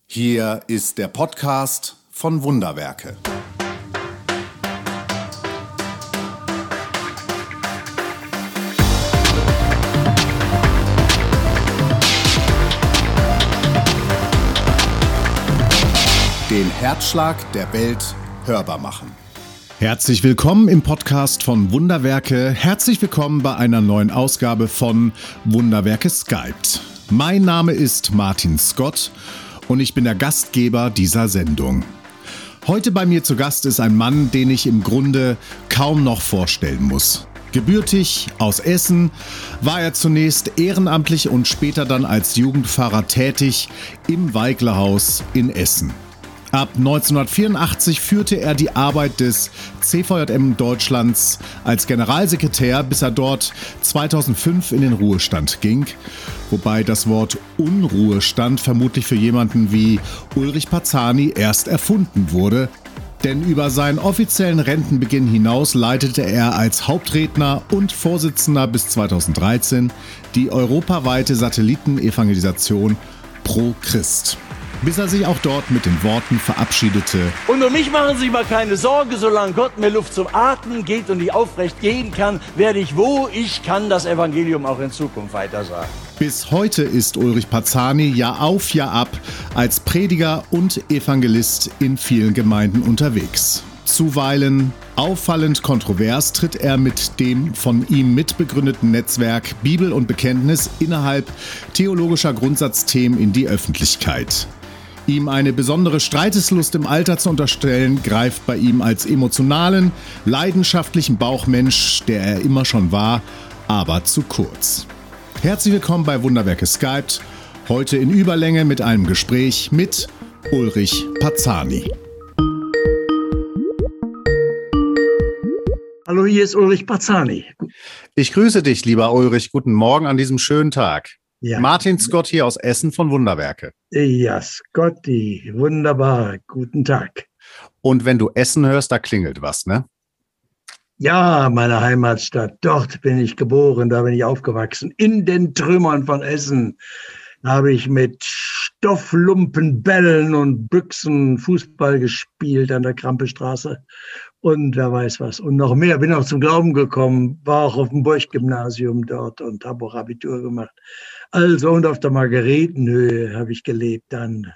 Hier ist der Podcast von Wunderwerke. Den Herzschlag der Welt hörbar machen. Herzlich willkommen im Podcast von Wunderwerke. Herzlich willkommen bei einer neuen Ausgabe von Wunderwerke Skyped. Mein Name ist Martin Scott und ich bin der Gastgeber dieser Sendung. Heute bei mir zu Gast ist ein Mann, den ich im Grunde kaum noch vorstellen muss. Gebürtig aus Essen war er zunächst ehrenamtlich und später dann als Jugendpfarrer tätig im Weiglerhaus in Essen. Ab 1984 führte er die Arbeit des CVJM Deutschlands als Generalsekretär, bis er dort 2005 in den Ruhestand ging. Wobei das Wort Unruhestand vermutlich für jemanden wie Ulrich Parzani erst erfunden wurde. Denn über seinen offiziellen Rentenbeginn hinaus leitete er als Hauptredner und Vorsitzender bis 2013 die europaweite Satellitenevangelisation Pro Christ. Bis er sich auch dort mit den Worten verabschiedete: Und um mich machen Sie sich mal keine Sorge, solange Gott mir Luft zum Atmen geht und ich aufrecht gehen kann, werde ich, wo ich kann, das Evangelium auch in Zukunft weitersagen. Bis heute ist Ulrich Parzani Jahr auf, Jahr ab als Prediger und Evangelist in vielen Gemeinden unterwegs. Zuweilen auffallend kontrovers tritt er mit dem von ihm mitbegründeten Netzwerk Bibel und Bekenntnis innerhalb theologischer Grundsatzthemen in die Öffentlichkeit. Ihm eine besondere Streiteslust im Alter zu unterstellen, greift bei ihm als emotionalen, leidenschaftlichen Bauchmensch, der er immer schon war, aber zu kurz. Herzlich willkommen bei Wunderwerke Skyped, heute in Überlänge mit einem Gespräch mit Ulrich Parzani. Hallo, hier ist Ulrich Parzani. Ich grüße dich, lieber Ulrich. Guten Morgen an diesem schönen Tag. Ja. Martin Scott hier aus Essen von Wunderwerke. Ja, Scotty, wunderbar, guten Tag. Und wenn du Essen hörst, da klingelt was, ne? Ja, meine Heimatstadt, dort bin ich geboren, da bin ich aufgewachsen, in den Trümmern von Essen. Da habe ich mit Stofflumpen, Bällen und Büchsen Fußball gespielt an der Krampestraße und wer weiß was. Und noch mehr, bin auch zum Glauben gekommen, war auch auf dem Borch-Gymnasium dort und habe auch Abitur gemacht. Also und auf der Margaretenhöhe habe ich gelebt dann.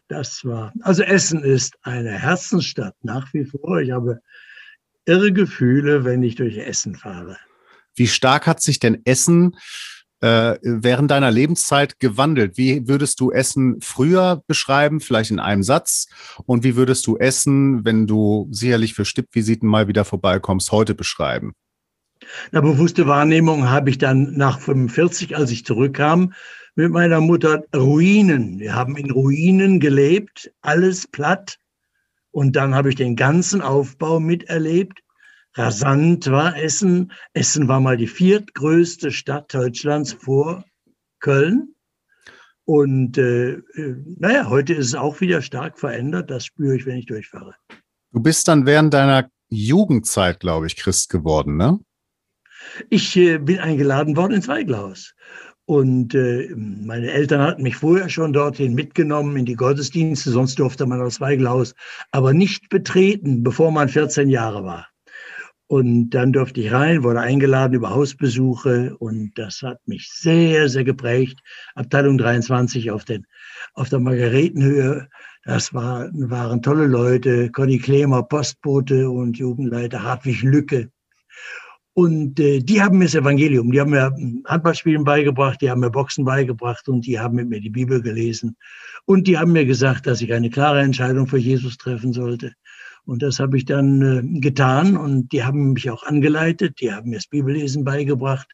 Also Essen ist eine Herzensstadt nach wie vor. Ich habe irre Gefühle, wenn ich durch Essen fahre. Wie stark hat sich denn Essen während deiner Lebenszeit gewandelt? Wie würdest du Essen früher beschreiben, vielleicht in einem Satz? Und wie würdest du Essen, wenn du sicherlich für Stippvisiten mal wieder vorbeikommst, heute beschreiben? Eine bewusste Wahrnehmung habe ich dann nach 45, als ich zurückkam, mit meiner Mutter Ruinen. Wir haben in Ruinen gelebt, alles platt. Und dann habe ich den ganzen Aufbau miterlebt. Rasant war Essen. Essen war mal die viertgrößte Stadt Deutschlands vor Köln. Und heute ist es auch wieder stark verändert. Das spüre ich, wenn ich durchfahre. Du bist dann während deiner Jugendzeit, glaube ich, Christ geworden, ne? Ich bin eingeladen worden ins Weiglerhaus. Und meine Eltern hatten mich vorher schon dorthin mitgenommen in die Gottesdienste. Sonst durfte man das Weiglerhaus aber nicht betreten, bevor man 14 Jahre war. Und dann durfte ich rein, wurde eingeladen über Hausbesuche und das hat mich sehr, sehr geprägt. Abteilung 23 auf der Margaretenhöhe, das waren tolle Leute, Conny Klemer, Postbote und Jugendleiter, Hartwig Lücke. Und die haben mir das Evangelium, die haben mir Handballspielen beigebracht, die haben mir Boxen beigebracht und die haben mit mir die Bibel gelesen. Und die haben mir gesagt, dass ich eine klare Entscheidung für Jesus treffen sollte. Und das habe ich dann getan und die haben mich auch angeleitet, die haben mir das Bibellesen beigebracht,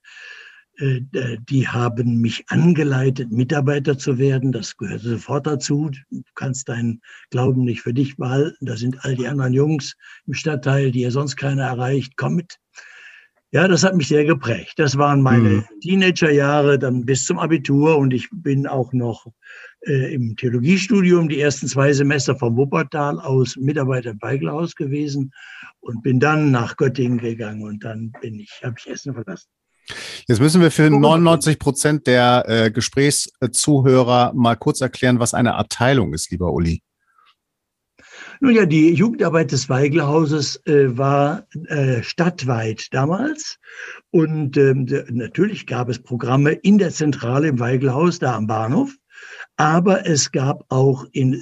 die haben mich angeleitet, Mitarbeiter zu werden, das gehört sofort dazu. Du kannst deinen Glauben nicht für dich behalten, da sind all die anderen Jungs im Stadtteil, die ja sonst keiner erreicht, komm mit. Ja, das hat mich sehr geprägt. Das waren meine Teenagerjahre, dann bis zum Abitur und ich bin auch noch im Theologiestudium die ersten 2 Semester vom Wuppertal aus Mitarbeiter im Weiglerhaus gewesen und bin dann nach Göttingen gegangen und dann habe ich Essen verlassen. Jetzt müssen wir für 99% der Gesprächszuhörer mal kurz erklären, was eine Abteilung ist, lieber Uli. Nun ja, die Jugendarbeit des Weiglauhauses war stadtweit damals. Und natürlich gab es Programme in der Zentrale im Weiglauhaus, da am Bahnhof. Aber es gab auch in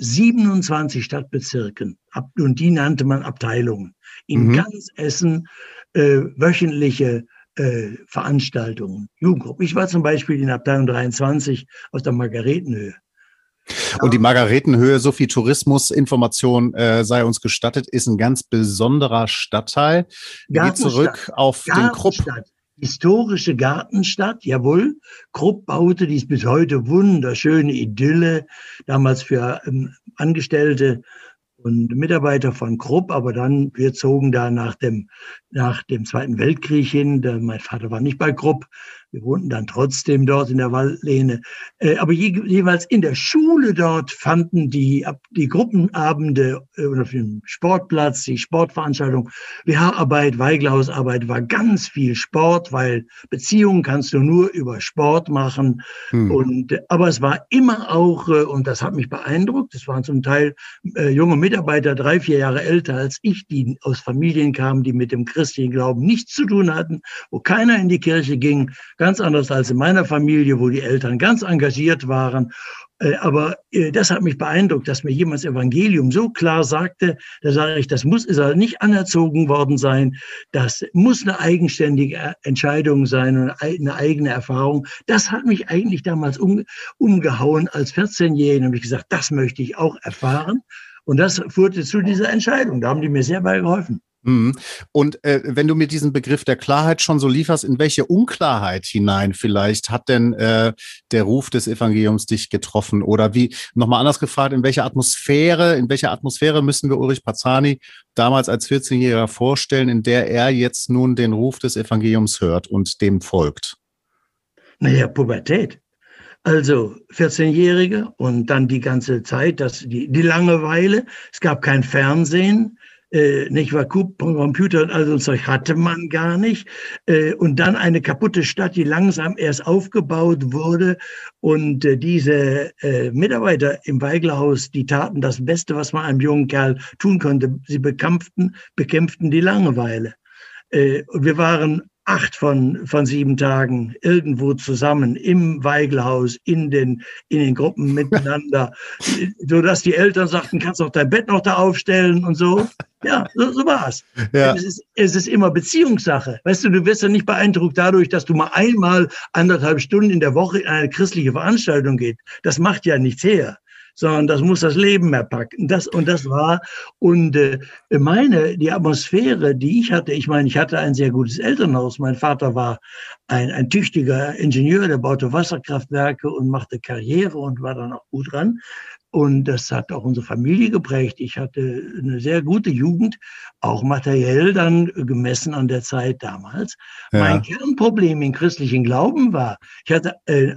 27 Stadtbezirken, und die nannte man Abteilungen, in ganz Essen wöchentliche Veranstaltungen, Jugendgruppen. Ich war zum Beispiel in Abteilung 23 aus der Margaretenhöhe. Und die Margaretenhöhe, so viel Tourismusinformation sei uns gestattet, ist ein ganz besonderer Stadtteil. Geht zurück auf den Krupp. Historische Gartenstadt, jawohl. Krupp baute dies bis heute wunderschöne Idylle, damals für Angestellte und Mitarbeiter von Krupp, aber dann, wir zogen da nach dem Zweiten Weltkrieg hin. Mein Vater war nicht bei Krupp. Wir wohnten dann trotzdem dort in der Waldlehne. Aber jeweils in der Schule dort fanden die Gruppenabende auf dem Sportplatz, die Sportveranstaltung, WH-Arbeit, Weiglauhausarbeit, war ganz viel Sport, weil Beziehungen kannst du nur über Sport machen. Aber es war immer auch, und das hat mich beeindruckt, es waren zum Teil junge Mitarbeiter, 3-4 Jahre älter als ich, die aus Familien kamen, die mit dem christlichen Glauben nichts zu tun hatten, wo keiner in die Kirche ging, ganz anders als in meiner Familie, wo die Eltern ganz engagiert waren. Aber das hat mich beeindruckt, dass mir jemand das Evangelium so klar sagte. Da sage ich, ist er nicht anerzogen worden sein. Das muss eine eigenständige Entscheidung sein und eine eigene Erfahrung. Das hat mich eigentlich damals umgehauen als 14-Jähriger. Da habe ich gesagt, das möchte ich auch erfahren. Und das führte zu dieser Entscheidung. Da haben die mir sehr bei geholfen. Und wenn du mir diesen Begriff der Klarheit schon so lieferst, in welche Unklarheit hinein vielleicht hat denn der Ruf des Evangeliums dich getroffen? Oder wie, nochmal anders gefragt, in welcher Atmosphäre müssen wir Ulrich Parzani damals als 14-Jähriger vorstellen, in der er jetzt nun den Ruf des Evangeliums hört und dem folgt? Naja, Pubertät. Also 14-Jährige und dann die ganze Zeit, die Langeweile. Es gab kein Fernsehen. Nicht wahr, Computer und all so Zeug hatte man gar nicht. Und dann eine kaputte Stadt, die langsam erst aufgebaut wurde. Und diese Mitarbeiter im Weiglauhaus, die taten das Beste, was man einem jungen Kerl tun konnte. Sie bekämpften die Langeweile. Und wir waren 8 von 7 Tagen irgendwo zusammen im Weiglauhaus, in den Gruppen miteinander, sodass die Eltern sagten, kannst doch dein Bett noch da aufstellen und so. Ja, so war's. Ja. Es ist immer Beziehungssache. Weißt du wirst ja nicht beeindruckt dadurch, dass du mal einmal 1,5 Stunden in der Woche in eine christliche Veranstaltung gehst. Das macht ja nichts her, sondern das muss das Leben erpacken. Das war, und die Atmosphäre, die ich hatte, ich hatte ein sehr gutes Elternhaus. Mein Vater war ein tüchtiger Ingenieur, der baute Wasserkraftwerke und machte Karriere und war dann auch gut dran. Und das hat auch unsere Familie geprägt. Ich hatte eine sehr gute Jugend, auch materiell dann gemessen an der Zeit damals. Ja. Mein Kernproblem im christlichen Glauben war, ich hatte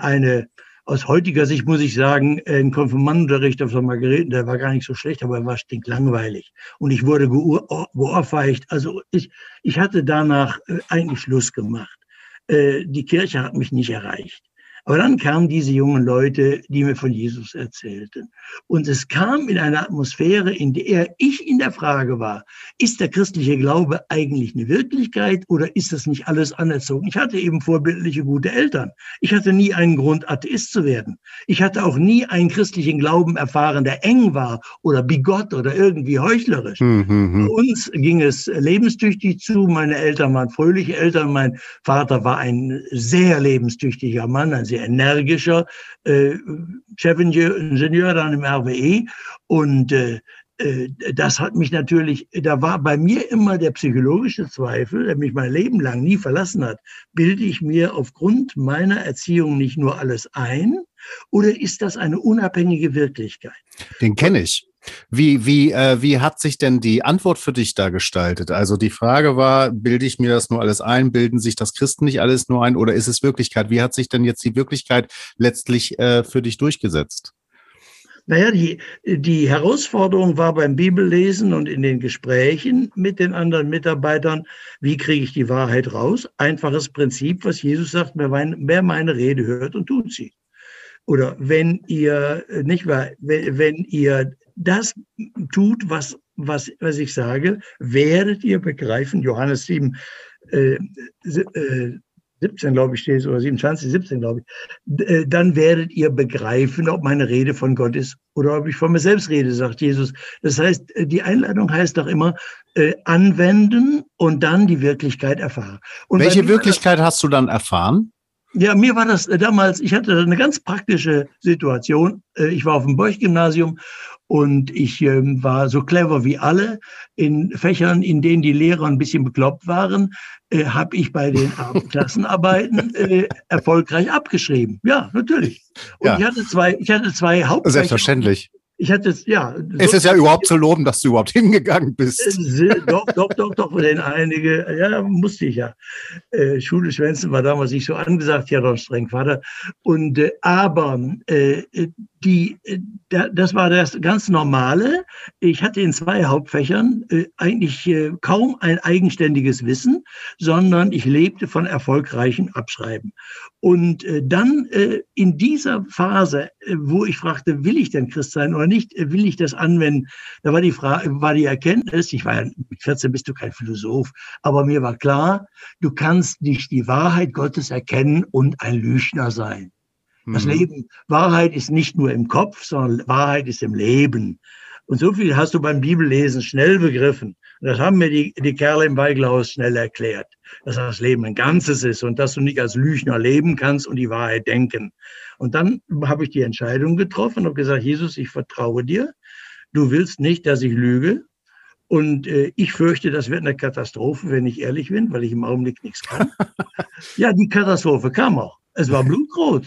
aus heutiger Sicht muss ich sagen, ein Konfirmandenunterricht auf der Margareten, der war gar nicht so schlecht, aber er war stinklangweilig. Und ich wurde geohrfeigt. Also ich hatte danach eigentlich Schluss gemacht. Die Kirche hat mich nicht erreicht. Aber dann kamen diese jungen Leute, die mir von Jesus erzählten. Und es kam in eine Atmosphäre, in der ich in der Frage war, ist der christliche Glaube eigentlich eine Wirklichkeit oder ist das nicht alles anerzogen? Ich hatte eben vorbildliche, gute Eltern. Ich hatte nie einen Grund, Atheist zu werden. Ich hatte auch nie einen christlichen Glauben erfahren, der eng war oder bigott oder irgendwie heuchlerisch. Bei uns ging es lebenstüchtig zu. Meine Eltern waren fröhliche Eltern. Mein Vater war ein sehr lebenstüchtiger Mann, ein sehr energischer Chefingenieur dann im RWE. Und das hat mich natürlich, da war bei mir immer der psychologische Zweifel, der mich mein Leben lang nie verlassen hat. Bilde ich mir aufgrund meiner Erziehung nicht nur alles ein oder ist das eine unabhängige Wirklichkeit? Den kenne ich. Wie hat sich denn die Antwort für dich da gestaltet? Also die Frage war, bilde ich mir das nur alles ein? Bilden sich das Christen nicht alles nur ein? Oder ist es Wirklichkeit? Wie hat sich denn jetzt die Wirklichkeit letztlich für dich durchgesetzt? Naja, die Herausforderung war beim Bibellesen und in den Gesprächen mit den anderen Mitarbeitern, wie kriege ich die Wahrheit raus? Einfaches Prinzip, was Jesus sagt, wer meine Rede hört und tut sie. Oder wenn ihr, nicht wahr, wenn ihr das tut, was ich sage, werdet ihr begreifen, Johannes 7, 17, glaube ich, steht es, oder 27, 17, glaube ich, dann werdet ihr begreifen, ob meine Rede von Gott ist oder ob ich von mir selbst rede, sagt Jesus. Das heißt, die Einladung heißt doch immer, anwenden und dann die Wirklichkeit erfahren. Und welche Wirklichkeit hast du dann erfahren? Ja, mir war das damals, ich hatte eine ganz praktische Situation. Ich war auf dem Borch-Gymnasium und ich war so clever wie alle. In Fächern, in denen die Lehrer ein bisschen bekloppt waren, habe ich bei den Klassenarbeiten erfolgreich abgeschrieben. Ja, natürlich. Und ja. ich hatte zwei Hauptfächer. Selbstverständlich. Ja. Es ist ja überhaupt zu loben, dass du überhaupt hingegangen bist. Doch, denn einige, ja, musste ich ja. Schule schwänzen war damals nicht so angesagt, ja, doch streng Vater. Und, aber das war das ganz Normale. Ich hatte in 2 Hauptfächern eigentlich kaum ein eigenständiges Wissen, sondern ich lebte von erfolgreichem Abschreiben. Und dann in dieser Phase, wo ich fragte, will ich denn Christ sein oder nicht, will ich das anwenden, da war die Erkenntnis, ich war ja mit 14 bist du kein Philosoph, aber mir war klar, du kannst nicht die Wahrheit Gottes erkennen und ein Lügner sein. Das Leben, Wahrheit ist nicht nur im Kopf, sondern Wahrheit ist im Leben. Und so viel hast du beim Bibellesen schnell begriffen. Und das haben mir die Kerle im Weiglaus schnell erklärt, dass das Leben ein Ganzes ist und dass du nicht als Lügner leben kannst und die Wahrheit denken. Und dann habe ich die Entscheidung getroffen und gesagt, Jesus, ich vertraue dir. Du willst nicht, dass ich lüge. Und ich fürchte, das wird eine Katastrophe, wenn ich ehrlich bin, weil ich im Augenblick nichts kann. Ja, die Katastrophe kam auch. Es war blutrot.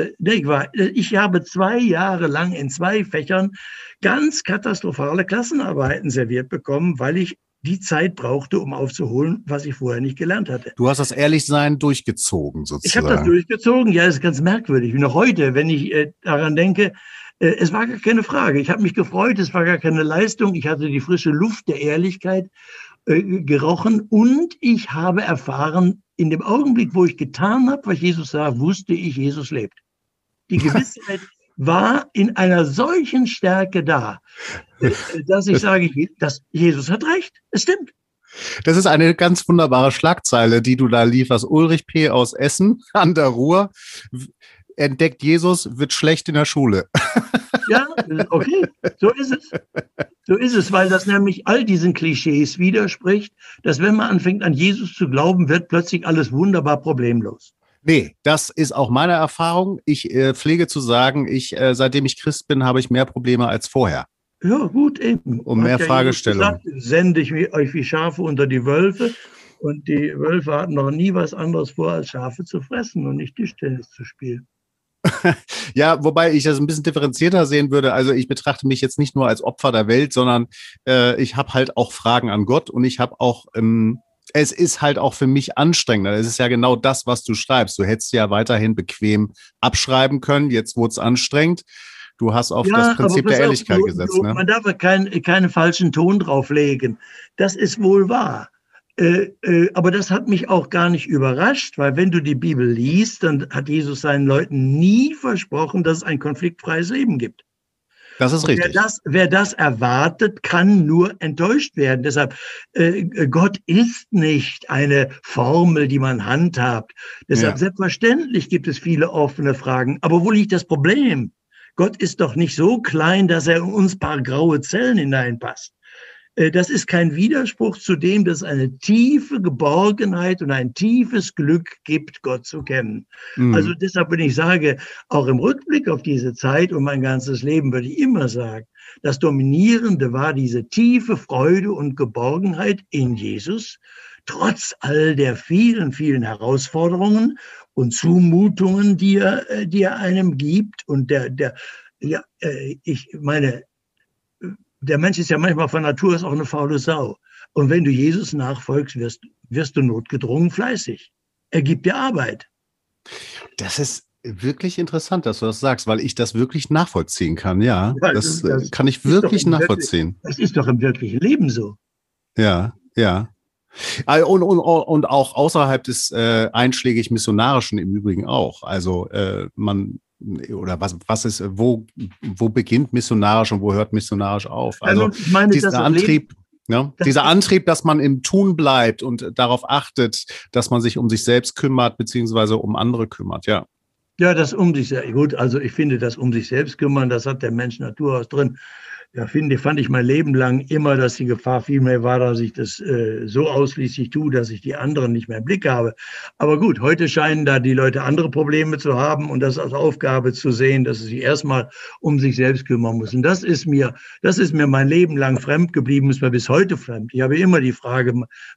Ich habe 2 Jahre lang in 2 Fächern ganz katastrophale Klassenarbeiten serviert bekommen, weil ich die Zeit brauchte, um aufzuholen, was ich vorher nicht gelernt hatte. Du hast das Ehrlichsein durchgezogen, sozusagen. Ich habe das durchgezogen. Ja, das ist ganz merkwürdig. Wie noch heute, wenn ich daran denke, es war gar keine Frage. Ich habe mich gefreut, es war gar keine Leistung. Ich hatte die frische Luft der Ehrlichkeit gerochen und ich habe erfahren, in dem Augenblick, wo ich getan habe, was Jesus sah, wusste ich, Jesus lebt. Die Gewissheit war in einer solchen Stärke da, dass ich sage, dass Jesus hat recht. Es stimmt. Das ist eine ganz wunderbare Schlagzeile, die du da lieferst. Ulrich P. aus Essen an der Ruhr entdeckt Jesus, wird schlecht in der Schule. Ja, okay, so ist es. So ist es, weil das nämlich all diesen Klischees widerspricht, dass wenn man anfängt an Jesus zu glauben, wird plötzlich alles wunderbar problemlos. Nee, das ist auch meine Erfahrung. Ich pflege zu sagen, seitdem ich Christ bin, habe ich mehr Probleme als vorher. Ja, gut, eben. Um mehr Fragestellungen. Sende ich euch wie Schafe unter die Wölfe. Und die Wölfe hatten noch nie was anderes vor, als Schafe zu fressen und nicht Tischtennis zu spielen. Ja, wobei ich das ein bisschen differenzierter sehen würde. Also ich betrachte mich jetzt nicht nur als Opfer der Welt, sondern ich habe halt auch Fragen an Gott und ich habe auch, es ist halt auch für mich anstrengender. Es ist ja genau das, was du schreibst. Du hättest ja weiterhin bequem abschreiben können. Jetzt wurde es anstrengend. Du hast auf das Prinzip der Ehrlichkeit gesetzt. Ne? Man darf keinen falschen Ton drauflegen. Das ist wohl wahr. Aber das hat mich auch gar nicht überrascht, weil wenn du die Bibel liest, dann hat Jesus seinen Leuten nie versprochen, dass es ein konfliktfreies Leben gibt. Das ist richtig. Wer das erwartet, kann nur enttäuscht werden. Deshalb, Gott ist nicht eine Formel, die man handhabt. Deshalb, selbstverständlich gibt es viele offene Fragen. Aber wo liegt das Problem? Gott ist doch nicht so klein, dass er in uns ein paar graue Zellen hineinpasst. Das ist kein Widerspruch zu dem, dass es eine tiefe Geborgenheit und ein tiefes Glück gibt, Gott zu kennen. Also deshalb, wenn ich sage, auch im Rückblick auf diese Zeit und mein ganzes Leben, würde ich immer sagen, das Dominierende war diese tiefe Freude und Geborgenheit in Jesus, trotz all der vielen, vielen Herausforderungen und Zumutungen, die er einem gibt. Und ich meine, der Mensch ist ja manchmal von Natur aus auch eine faule Sau. Und wenn du Jesus nachfolgst, wirst du notgedrungen fleißig. Er gibt dir Arbeit. Das ist wirklich interessant, dass du das sagst, weil ich das wirklich nachvollziehen kann. Ja, Ja, das das kann ich wirklich nachvollziehen. Das ist doch im wirklichen Leben so. Ja, ja. Und auch außerhalb des einschlägig Missionarischen im Übrigen auch. Also oder was ist, wo beginnt missionarisch und wo hört missionarisch auf? Ja, Also nun, ich meine, dieser Antrieb, ne? Dieser Antrieb, dass man im Tun bleibt und darauf achtet, dass man sich um sich selbst kümmert, beziehungsweise um andere kümmert, ja. Ja, das um sich selbst. Gut, also ich finde, das um sich selbst kümmern, das hat der Mensch Natur aus drin. Ja, fand ich mein Leben lang immer, dass die Gefahr vielmehr war, dass ich das so ausschließlich tue, dass ich die anderen nicht mehr im Blick habe. Aber gut, heute scheinen da die Leute andere Probleme zu haben und das als Aufgabe zu sehen, dass sie sich erstmal um sich selbst kümmern müssen. Das ist mir mein Leben lang fremd geblieben, ist mir bis heute fremd. Ich habe immer die Frage,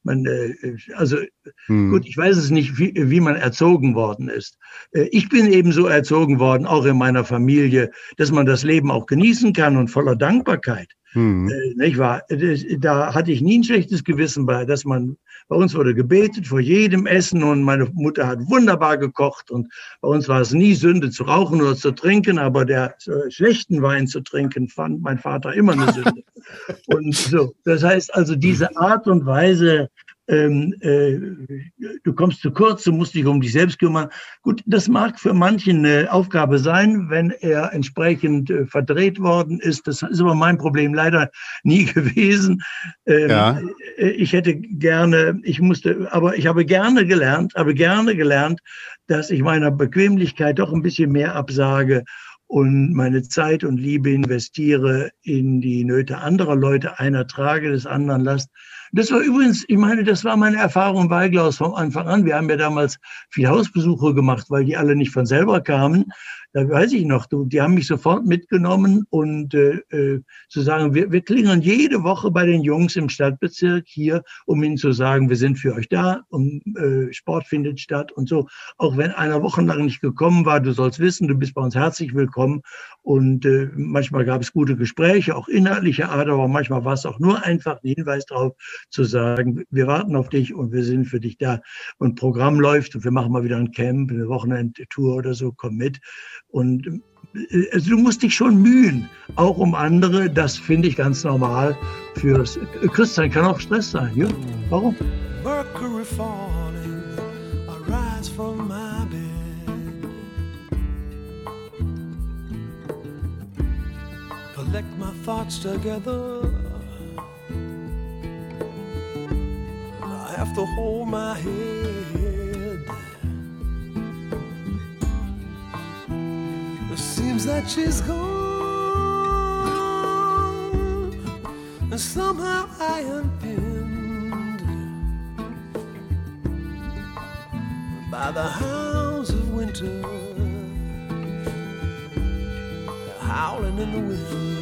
gut, ich weiß es nicht, wie man erzogen worden ist. Ich bin eben so erzogen worden, auch in meiner Familie, dass man das Leben auch genießen kann und voller Dankbarkeit. Nicht wahr? Da hatte ich nie ein schlechtes Gewissen bei, bei uns wurde gebetet vor jedem Essen und meine Mutter hat wunderbar gekocht und bei uns war es nie Sünde zu rauchen oder zu trinken, aber der schlechten Wein zu trinken fand mein Vater immer eine Sünde. Und so, das heißt also diese Art und Weise, du kommst zu kurz, du musst dich um dich selbst kümmern. Gut, das mag für manchen eine Aufgabe sein, wenn er entsprechend verdreht worden ist. Das ist aber mein Problem leider nie gewesen. Ja. Ich habe gerne gelernt, dass ich meiner Bequemlichkeit doch ein bisschen mehr absage und meine Zeit und Liebe investiere in die Nöte anderer Leute, einer trage, des anderen Last. Das war übrigens, das war meine Erfahrung in Weiglaus vom Anfang an. Wir haben ja damals viele Hausbesuche gemacht, weil die alle nicht von selber kamen. Da weiß ich noch, die haben mich sofort mitgenommen und zu sagen, wir klingeln jede Woche bei den Jungs im Stadtbezirk hier, um ihnen zu sagen, wir sind für euch da und Sport findet statt und so. Auch wenn einer wochenlang nicht gekommen war, du sollst wissen, du bist bei uns herzlich willkommen. Und manchmal gab es gute Gespräche, auch inhaltlicher Art, aber manchmal war es auch nur einfach ein Hinweis darauf, zu sagen, wir warten auf dich und wir sind für dich da. Und Programm läuft und wir machen mal wieder ein Camp, eine Wochenendtour oder so, komm mit. Und also du musst dich schon mühen, auch um andere. Das finde ich ganz normal. Christsein kann auch Stress sein. Ja? Warum? Mercury falling, I rise from my bed. Collect my thoughts together. I have to hold my head. It seems that she's gone, and somehow I am pinned by the hounds of winter, howling in the wind.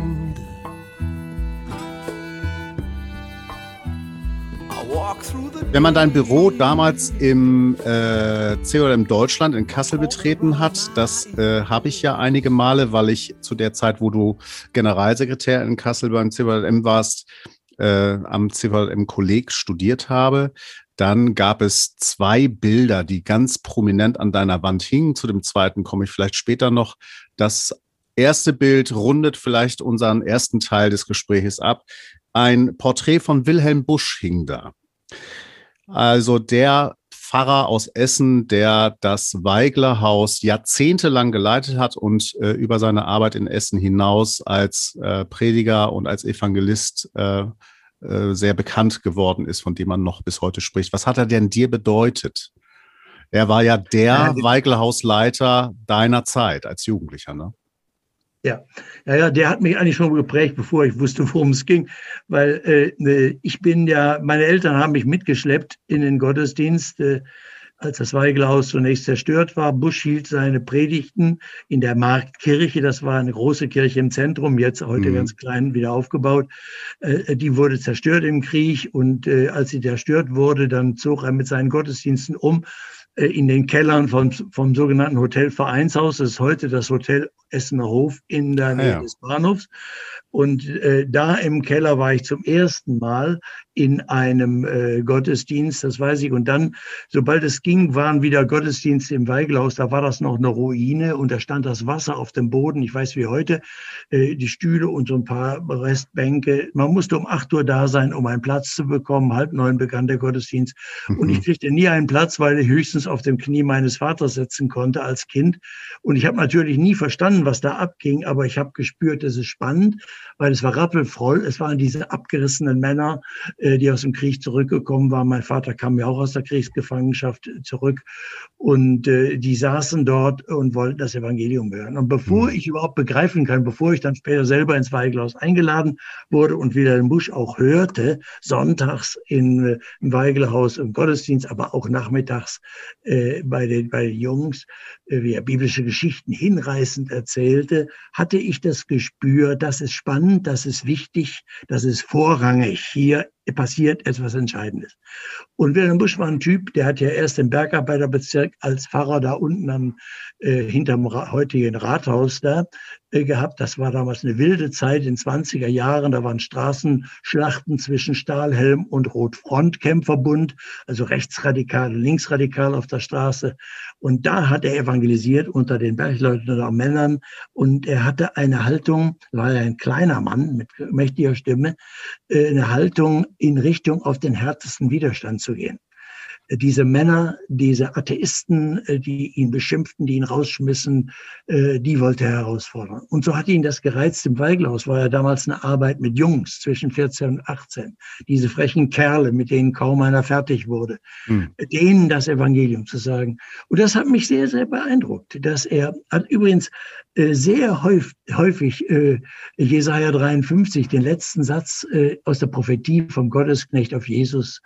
Wenn man dein Büro damals im COM Deutschland in Kassel betreten hat, das habe ich ja einige Male, weil ich zu der Zeit, wo du Generalsekretär in Kassel beim CVM warst, am CVM-Kolleg studiert habe. Dann gab es 2 Bilder, die ganz prominent an deiner Wand hingen. Zu dem zweiten komme ich vielleicht später noch. Das erste Bild rundet vielleicht unseren ersten Teil des Gespräches ab. Ein Porträt von Wilhelm Busch hing da. Also der Pfarrer aus Essen, der das Weigler-Haus jahrzehntelang geleitet hat und über seine Arbeit in Essen hinaus als Prediger und als Evangelist sehr bekannt geworden ist, von dem man noch bis heute spricht. Was hat er denn dir bedeutet? Er war ja der Weigler-Hausleiter deiner Zeit als Jugendlicher, ne? Ja, der hat mich eigentlich schon geprägt, bevor ich wusste, worum es ging, weil meine Eltern haben mich mitgeschleppt in den Gottesdienst, als das Weiglerhaus zunächst zerstört war. Busch hielt seine Predigten in der Marktkirche, das war eine große Kirche im Zentrum, jetzt heute ganz klein wieder aufgebaut. Die wurde zerstört im Krieg und als sie zerstört wurde, dann zog er mit seinen Gottesdiensten in den Kellern vom sogenannten Hotel Vereinshaus. Das ist heute das Hotel Essener Hof in der Nähe des Bahnhofs. Und da im Keller war ich zum ersten Mal in einem Gottesdienst, das weiß ich. Und dann, sobald es ging, waren wieder Gottesdienste im Weigelhaus. Da war das noch eine Ruine und da stand das Wasser auf dem Boden. Ich weiß wie heute, die Stühle und so ein paar Restbänke. Man musste um 8 Uhr da sein, um einen Platz zu bekommen. 8:30 begann der Gottesdienst. Und ich kriegte nie einen Platz, weil ich höchstens auf dem Knie meines Vaters sitzen konnte als Kind. Und ich habe natürlich nie verstanden, was da abging, aber ich habe gespürt, es ist spannend, weil es war rappelvoll. Es waren diese abgerissenen Männer, die aus dem Krieg zurückgekommen waren. Mein Vater kam ja auch aus der Kriegsgefangenschaft zurück. Und die saßen dort und wollten das Evangelium hören. Und bevor ich überhaupt begreifen kann, bevor ich dann später selber ins Weigelhaus eingeladen wurde und Wilhelm Busch auch hörte, sonntags im Weigelhaus im Gottesdienst, aber auch nachmittags bei den Jungs, wie er biblische Geschichten hinreißend erzählte, hatte ich das Gespür, das ist spannend, das ist wichtig, das ist vorrangig. Hier passiert etwas Entscheidendes. Und Wilhelm Busch war ein Typ, der hat ja erst im Bergarbeiterbezirk als Pfarrer da unten hinterm heutigen Rathaus da gehabt. Das war damals eine wilde Zeit in 20er Jahren. Da waren Straßenschlachten zwischen Stahlhelm und Rotfrontkämpferbund, also rechtsradikal und linksradikal auf der Straße. Und da hat er evangelisiert unter den Bergleuten oder Männern. Und er hatte eine Haltung, war ja ein kleiner Mann mit mächtiger Stimme, eine Haltung in Richtung auf den härtesten Widerstand zu gehen. Diese Männer, diese Atheisten, die ihn beschimpften, die ihn rausschmissen, die wollte er herausfordern. Und so hat ihn das gereizt im Weigelhaus, war ja damals eine Arbeit mit Jungs zwischen 14 und 18. Diese frechen Kerle, mit denen kaum einer fertig wurde, denen das Evangelium zu sagen. Und das hat mich sehr, sehr beeindruckt, dass er hat übrigens sehr häufig Jesaja 53, den letzten Satz aus der Prophetie vom Gottesknecht auf Jesus,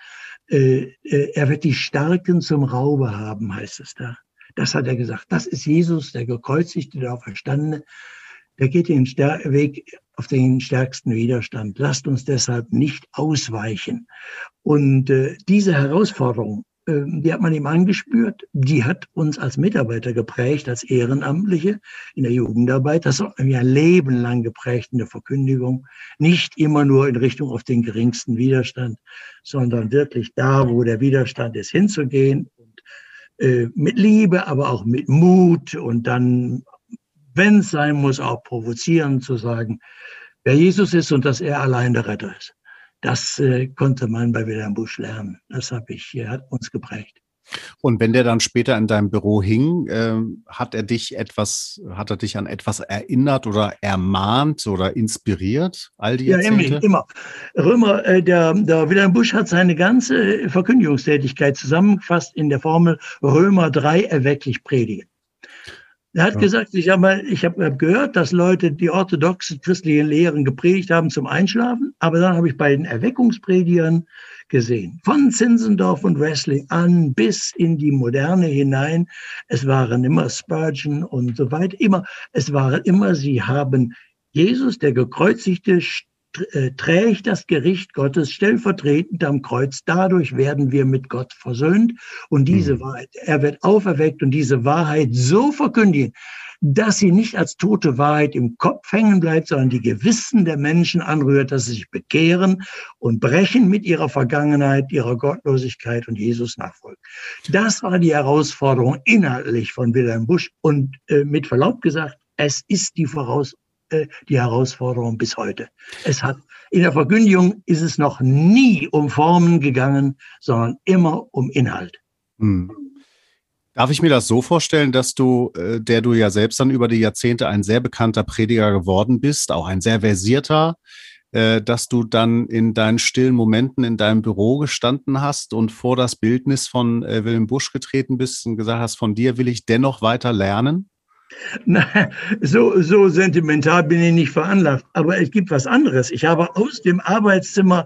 er wird die Starken zum Raube haben, heißt es da. Das hat er gesagt. Das ist Jesus, der Gekreuzigte, der Auferstandene. Der geht den Weg auf den stärksten Widerstand. Lasst uns deshalb nicht ausweichen. Und diese Herausforderung, die hat man ihm angespürt. Die hat uns als Mitarbeiter geprägt, als Ehrenamtliche in der Jugendarbeit. Das hat mir ein Leben lang geprägt in der Verkündigung. Nicht immer nur in Richtung auf den geringsten Widerstand, sondern wirklich da, wo der Widerstand ist, hinzugehen. Und mit Liebe, aber auch mit Mut und dann, wenn es sein muss, auch provozieren, zu sagen, wer Jesus ist und dass er allein der Retter ist. Das konnte man bei Wilhelm Busch lernen. Das hat uns geprägt. Und wenn der dann später in deinem Büro hing, hat er dich an etwas erinnert oder ermahnt oder inspiriert? All die Jahrzehnte? Ja, immer. Der Wilhelm Busch hat seine ganze Verkündigungstätigkeit zusammengefasst in der Formel Römer 3 erwecklich predigen. Er hat gesagt, ich habe gehört, dass Leute die orthodoxen christlichen Lehren gepredigt haben zum Einschlafen, aber dann habe ich bei den Erweckungspredigern gesehen, von Zinzendorf und Wesley an bis in die Moderne hinein, es waren immer Spurgeon und so weiter, sie haben Jesus, der Gekreuzigte, trägt das Gericht Gottes stellvertretend am Kreuz. Dadurch werden wir mit Gott versöhnt. Und diese Wahrheit, er wird auferweckt und diese Wahrheit so verkündigen, dass sie nicht als tote Wahrheit im Kopf hängen bleibt, sondern die Gewissen der Menschen anrührt, dass sie sich bekehren und brechen mit ihrer Vergangenheit, ihrer Gottlosigkeit und Jesus nachfolgen. Das war die Herausforderung inhaltlich von Wilhelm Busch. Und mit Verlaub gesagt, es ist die Herausforderung bis heute. In der Verkündigung ist es noch nie um Formen gegangen, sondern immer um Inhalt. Darf ich mir das so vorstellen, dass der du ja selbst dann über die Jahrzehnte ein sehr bekannter Prediger geworden bist, auch ein sehr versierter, dass du dann in deinen stillen Momenten in deinem Büro gestanden hast und vor das Bildnis von Wilhelm Busch getreten bist und gesagt hast, von dir will ich dennoch weiter lernen? Nein, so sentimental bin ich nicht veranlagt. Aber es gibt was anderes. Ich habe aus dem Arbeitszimmer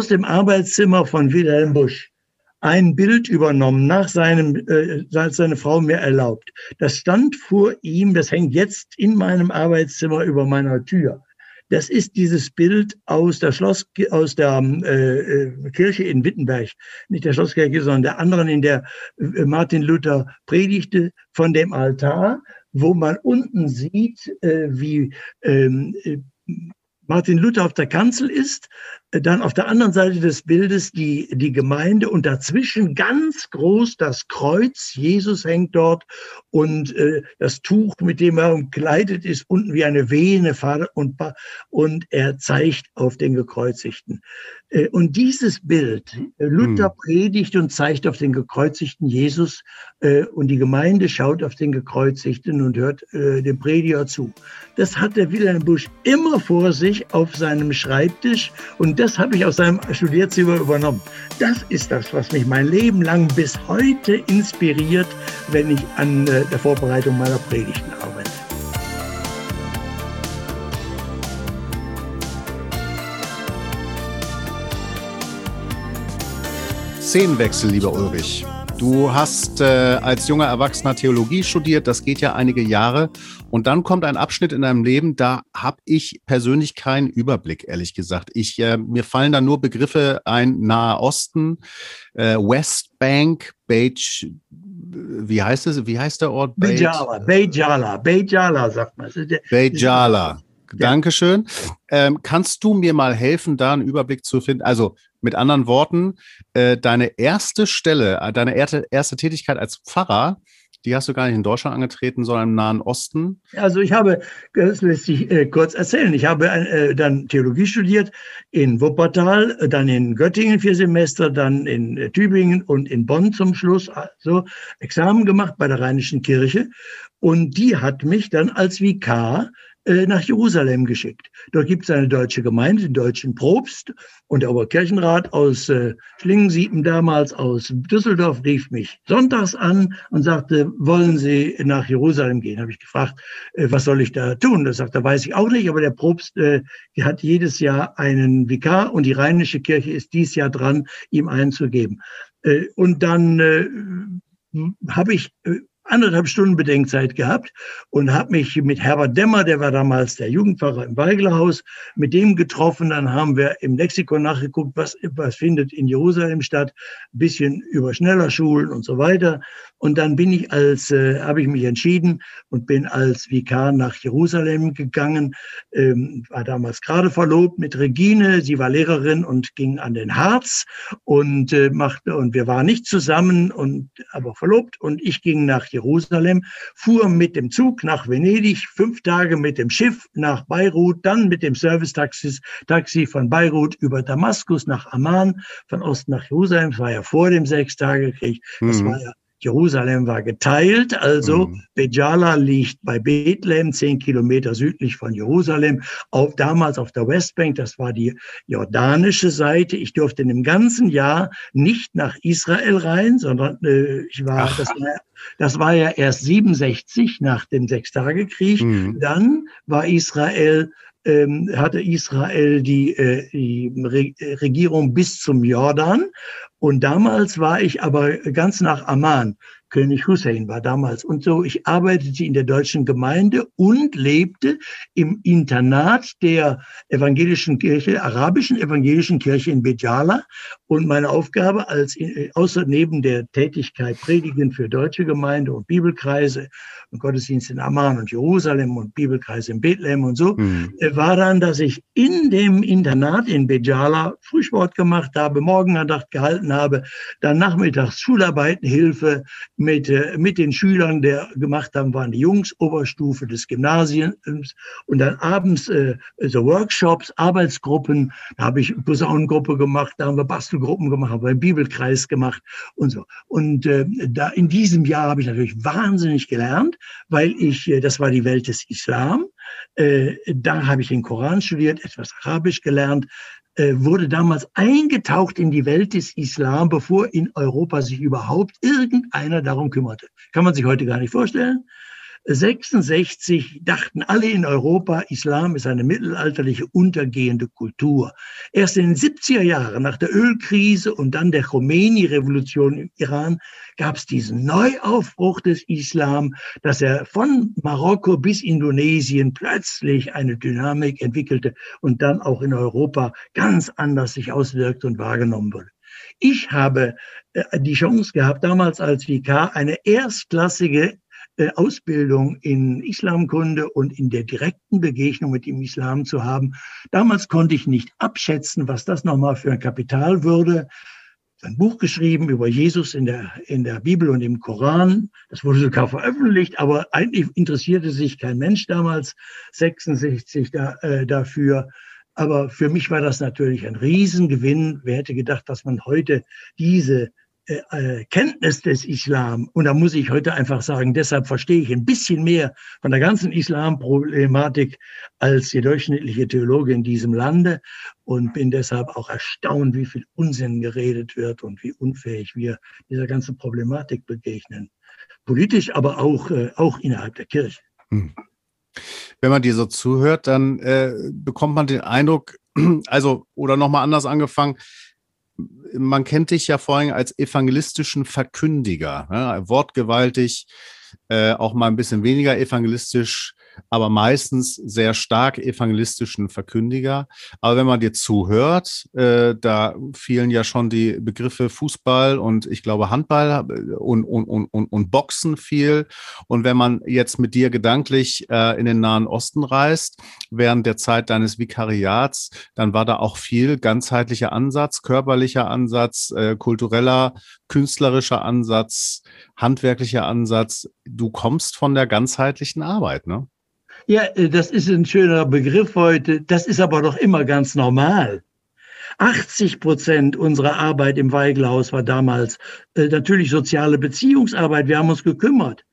von Wilhelm Busch ein Bild übernommen, als seine Frau mir erlaubt. Das stand vor ihm, das hängt jetzt in meinem Arbeitszimmer über meiner Tür. Das ist dieses Bild aus der Kirche in Wittenberg, nicht der Schlosskirche, sondern der anderen, in der Martin Luther predigte, von dem Altar, wo man unten sieht, wie Martin Luther auf der Kanzel ist, Dann auf der anderen Seite des Bildes die Gemeinde und dazwischen ganz groß das Kreuz. Jesus hängt dort und das Tuch, mit dem er umkleidet ist, unten wie eine Vene und er zeigt auf den Gekreuzigten. Und dieses Bild, Luther predigt und zeigt auf den gekreuzigten Jesus und die Gemeinde schaut auf den Gekreuzigten und hört dem Prediger zu. Das hat der Wilhelm Busch immer vor sich auf seinem Schreibtisch und das habe ich aus seinem Studierzimmer übernommen. Das ist das, was mich mein Leben lang bis heute inspiriert, wenn ich an der Vorbereitung meiner Predigten arbeite. Szenenwechsel, lieber Ulrich. Du hast als junger Erwachsener Theologie studiert, das geht ja einige Jahre. Und dann kommt ein Abschnitt in deinem Leben, da habe ich persönlich keinen Überblick, ehrlich gesagt. Mir fallen da nur Begriffe ein, Nahe Osten, Westbank, wie heißt der Ort? Beit-Jala sagt man. Beit-Jala. Dankeschön. Kannst du mir mal helfen, da einen Überblick zu finden? Also mit anderen Worten, deine erste Tätigkeit als Pfarrer, die hast du gar nicht in Deutschland angetreten, sondern im Nahen Osten. Also das lässt sich kurz erzählen. Ich habe dann Theologie studiert in Wuppertal, dann in Göttingen 4 Semester, dann in Tübingen und in Bonn zum Schluss. Also Examen gemacht bei der Rheinischen Kirche. Und die hat mich dann als Vikar nach Jerusalem geschickt. Dort gibt es eine deutsche Gemeinde, den deutschen Propst, und der Oberkirchenrat aus Schlingensiepen damals, aus Düsseldorf, rief mich sonntags an und sagte, wollen Sie nach Jerusalem gehen? Habe ich gefragt, was soll ich da tun? Das sagt, da weiß ich auch nicht, aber der Propst hat jedes Jahr einen Vikar und die Rheinische Kirche ist dieses Jahr dran, ihm einen zu geben. Und dann habe ich 1,5 Stunden Bedenkzeit gehabt und habe mich mit Herbert Demmer, der war damals der Jugendpfarrer im Weiglerhaus, mit dem getroffen. Dann haben wir im Lexikon nachgeguckt, was findet in Jerusalem statt, ein bisschen über Schnellerschulen und so weiter. Und dann habe ich mich entschieden und bin als Vikar nach Jerusalem gegangen, war damals gerade verlobt mit Regine, sie war Lehrerin und ging an den Harz und wir waren nicht zusammen, aber verlobt, und ich ging nach Jerusalem, fuhr mit dem Zug nach Venedig, 5 Tage mit dem Schiff nach Beirut, dann mit dem Service-Taxi von Beirut über Damaskus nach Amman, von Osten nach Jerusalem. Das war ja vor dem Sechstagekrieg. Jerusalem war geteilt, also Beit-Jala liegt bei Bethlehem, 10 Kilometer südlich von Jerusalem, damals auf der Westbank, das war die jordanische Seite. Ich durfte in dem ganzen Jahr nicht nach Israel rein, sondern das war ja erst 67 nach dem Sechstagekrieg. Dann hatte Israel die Regierung bis zum Jordan. Und damals war ich aber ganz nach Amman. König Hussein war damals. Und so, ich arbeitete in der deutschen Gemeinde und lebte im Internat der evangelischen Kirche, arabischen evangelischen Kirche in Beit-Jala. Und meine Aufgabe neben der Tätigkeit Predigen für deutsche Gemeinde und Bibelkreise und Gottesdienst in Amman und Jerusalem und Bibelkreise in Bethlehem und so, war dann, dass ich in dem Internat in Beit-Jala Frühsport gemacht habe, Morgenandacht gehalten habe, dann nachmittags Schularbeitenhilfe mit den Schülern, der gemacht haben, waren die Jungs, Oberstufe des Gymnasiums, und dann abends so Workshops, Arbeitsgruppen, da habe ich Posaunengruppe gemacht, da haben wir Bastelgruppen gemacht, haben wir einen Bibelkreis gemacht und so. Und da in diesem Jahr habe ich natürlich wahnsinnig gelernt, weil das war die Welt des Islam. Da habe ich den Koran studiert, etwas Arabisch gelernt, wurde damals eingetaucht in die Welt des Islam, bevor in Europa sich überhaupt irgendeiner darum kümmerte. Kann man sich heute gar nicht vorstellen. 66 dachten alle in Europa, Islam ist eine mittelalterliche, untergehende Kultur. Erst in den 70er Jahren, nach der Ölkrise und dann der Khomeini-Revolution im Iran, gab es diesen Neuaufbruch des Islam, dass er von Marokko bis Indonesien plötzlich eine Dynamik entwickelte und dann auch in Europa ganz anders sich auswirkte und wahrgenommen wurde. Ich habe die Chance gehabt, damals als Vikar eine erstklassige Ausbildung in Islamkunde und in der direkten Begegnung mit dem Islam zu haben. Damals konnte ich nicht abschätzen, was das nochmal für ein Kapital würde. Ein Buch geschrieben über Jesus in der Bibel und im Koran. Das wurde sogar veröffentlicht, aber eigentlich interessierte sich kein Mensch damals, 66 dafür. Aber für mich war das natürlich ein Riesengewinn. Wer hätte gedacht, dass man heute diese Kenntnis des Islam, und da muss ich heute einfach sagen, deshalb verstehe ich ein bisschen mehr von der ganzen Islamproblematik als die durchschnittliche Theologe in diesem Lande und bin deshalb auch erstaunt, wie viel Unsinn geredet wird und wie unfähig wir dieser ganzen Problematik begegnen. Politisch, aber auch innerhalb der Kirche. Wenn man dir so zuhört, dann bekommt man den Eindruck, also, oder nochmal anders angefangen, man kennt dich ja vorhin als evangelistischen Verkündiger, ja, wortgewaltig, auch mal ein bisschen weniger evangelistisch, aber meistens sehr stark evangelistischen Verkündiger. Aber wenn man dir zuhört, da fielen ja schon die Begriffe Fußball und ich glaube Handball und Boxen viel. Und wenn man jetzt mit dir gedanklich in den Nahen Osten reist, während der Zeit deines Vikariats, dann war da auch viel ganzheitlicher Ansatz, körperlicher Ansatz, kultureller, künstlerischer Ansatz, handwerklicher Ansatz. Du kommst von der ganzheitlichen Arbeit, ne? Ja, das ist ein schöner Begriff heute. Das ist aber doch immer ganz normal. 80% unserer Arbeit im Weigl-Haus war damals natürlich soziale Beziehungsarbeit. Wir haben uns gekümmert.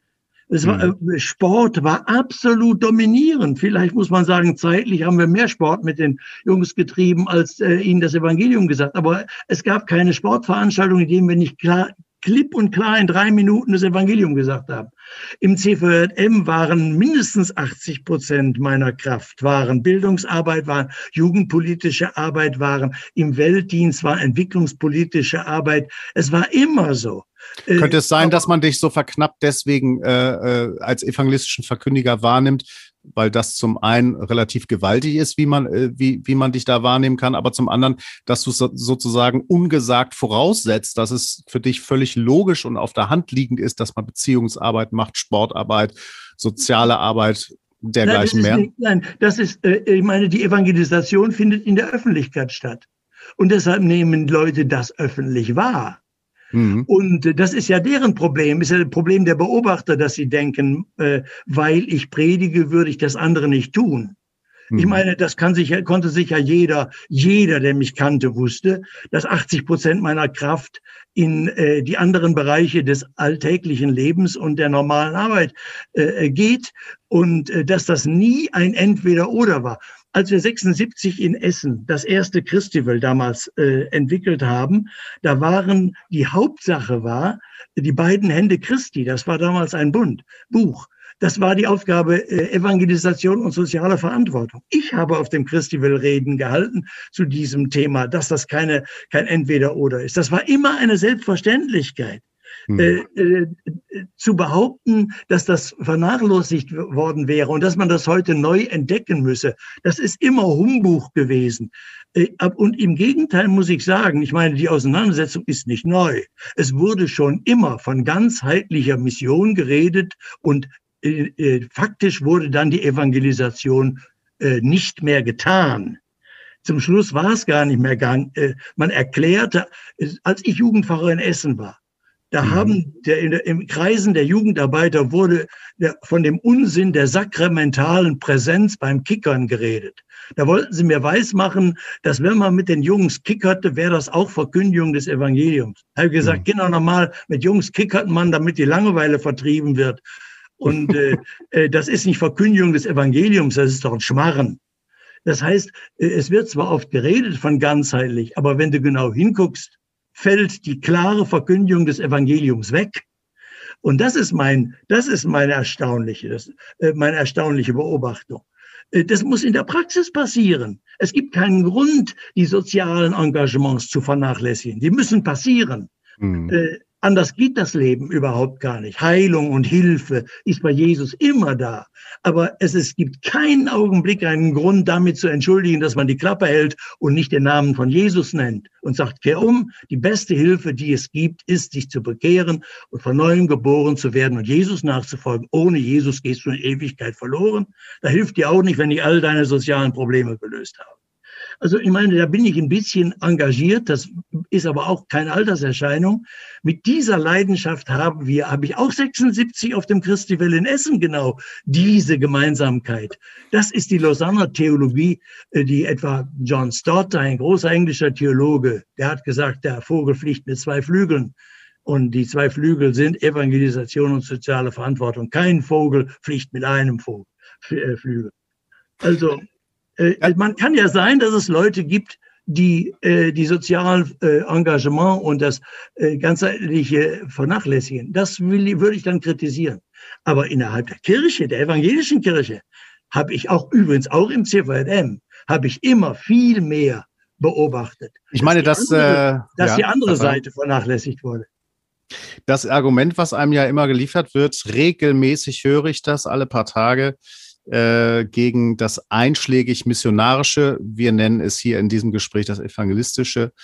Sport war absolut dominierend. Vielleicht muss man sagen, zeitlich haben wir mehr Sport mit den Jungs getrieben, als ihnen das Evangelium gesagt. Aber es gab keine Sportveranstaltung, in denen wir nicht klipp und klar in 3 Minuten das Evangelium gesagt haben. Im CVJM waren mindestens 80% meiner Kraft, waren Bildungsarbeit, waren jugendpolitische Arbeit, waren im Weltdienst, war entwicklungspolitische Arbeit. Es war immer so. Könnte es sein, dass man dich so verknappt deswegen als evangelistischen Verkündiger wahrnimmt, weil das zum einen relativ gewaltig ist, wie man dich da wahrnehmen kann, aber zum anderen, dass du sozusagen ungesagt voraussetzt, dass es für dich völlig logisch und auf der Hand liegend ist, dass man Beziehungsarbeit macht, Sportarbeit, soziale Arbeit, dergleichen mehr? Nein, das ist, ich meine, die Evangelisation findet in der Öffentlichkeit statt. Und deshalb nehmen Leute das öffentlich wahr. Und das ist ja deren Problem, ist ja das Problem der Beobachter, dass sie denken, weil ich predige, würde ich das andere nicht tun. Ich meine, das konnte sich ja jeder, der mich kannte, wusste, dass 80% meiner Kraft in die anderen Bereiche des alltäglichen Lebens und der normalen Arbeit geht und dass das nie ein Entweder-Oder war. Als wir 76 in Essen das erste Christival damals entwickelt haben, da waren, die Hauptsache war, die beiden Hände Christi, das war damals ein Buch. Das war die Aufgabe Evangelisation und soziale Verantwortung. Ich habe auf dem Christival Reden gehalten zu diesem Thema, dass das kein Entweder-Oder ist. Das war immer eine Selbstverständlichkeit. Zu behaupten, dass das vernachlässigt worden wäre und dass man das heute neu entdecken müsse, das ist immer Humbug gewesen. Und im Gegenteil muss ich sagen, ich meine, die Auseinandersetzung ist nicht neu. Es wurde schon immer von ganzheitlicher Mission geredet und faktisch wurde dann die Evangelisation nicht mehr getan. Zum Schluss war es gar nicht mehr man erklärte, als ich Jugendpfarrer in Essen war, da haben im Kreisen der Jugendarbeiter wurde von dem Unsinn der sakramentalen Präsenz beim Kickern geredet. Da wollten sie mir weismachen, dass wenn man mit den Jungs kickerte, wäre das auch Verkündigung des Evangeliums. Ich habe gesagt, Kinder, normal mit Jungs kickert man, damit die Langeweile vertrieben wird. Und das ist nicht Verkündigung des Evangeliums, das ist doch ein Schmarren. Das heißt, es wird zwar oft geredet von ganzheitlich, aber wenn du genau hinguckst, fällt die klare Verkündigung des Evangeliums weg. Und das ist meine erstaunliche Beobachtung. Das muss in der Praxis passieren. Es gibt keinen Grund, die sozialen Engagements zu vernachlässigen. Die müssen passieren. Anders geht das Leben überhaupt gar nicht. Heilung und Hilfe ist bei Jesus immer da. Aber es gibt keinen Augenblick einen Grund, damit zu entschuldigen, dass man die Klappe hält und nicht den Namen von Jesus nennt und sagt, kehr um. Die beste Hilfe, die es gibt, ist, sich zu bekehren und von neuem geboren zu werden und Jesus nachzufolgen. Ohne Jesus gehst du in Ewigkeit verloren. Da hilft dir auch nicht, wenn ich all deine sozialen Probleme gelöst habe. Also ich meine, da bin ich ein bisschen engagiert, das ist aber auch keine Alterserscheinung. Mit dieser Leidenschaft habe ich auch 76 auf dem Christiwell in Essen genau diese Gemeinsamkeit. Das ist die Lausanner Theologie, die etwa John Stott, ein großer englischer Theologe, der hat gesagt, der Vogel fliegt mit 2 Flügeln. Und die 2 Flügel sind Evangelisation und soziale Verantwortung. Kein Vogel fliegt mit einem Flügel. Also man kann ja sein, dass es Leute gibt, die sozialen Engagement und das ganzheitliche vernachlässigen. Das würde ich dann kritisieren. Aber innerhalb der Kirche, der evangelischen Kirche, habe ich übrigens auch im CVM, habe ich immer viel mehr beobachtet. Ich meine, dass die andere Seite vernachlässigt wurde. Das Argument, was einem ja immer geliefert wird, regelmäßig höre ich das alle paar Tage, gegen das einschlägig missionarische, wir nennen es hier in diesem Gespräch das evangelistische,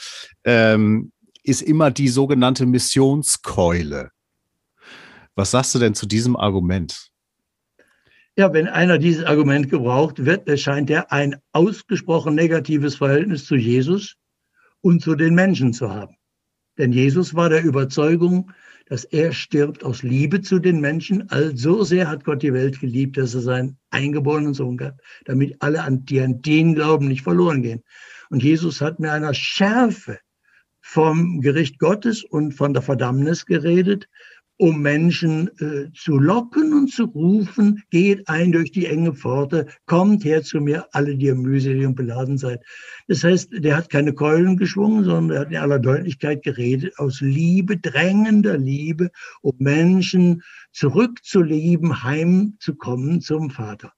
ist immer die sogenannte Missionskeule. Was sagst du denn zu diesem Argument? Ja, wenn einer dieses Argument gebraucht, scheint er ein ausgesprochen negatives Verhältnis zu Jesus und zu den Menschen zu haben. Denn Jesus war der Überzeugung, dass er stirbt aus Liebe zu den Menschen. Also sehr hat Gott die Welt geliebt, dass er seinen eingeborenen Sohn gab, damit alle, die an den glauben, nicht verloren gehen. Und Jesus hat mit einer Schärfe vom Gericht Gottes und von der Verdammnis geredet, um Menschen zu locken und zu rufen, geht ein durch die enge Pforte, kommt her zu mir, alle, die ihr mühselig und beladen seid. Das heißt, der hat keine Keulen geschwungen, sondern er hat in aller Deutlichkeit geredet, aus Liebe, drängender Liebe, um Menschen zurückzulieben, heimzukommen zum Vater.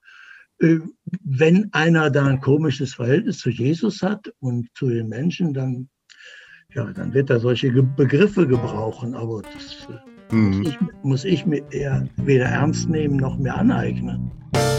Wenn einer da ein komisches Verhältnis zu Jesus hat und zu den Menschen, dann wird er solche Begriffe gebrauchen, aber das muss ich mir eher weder ernst nehmen noch mehr aneignen.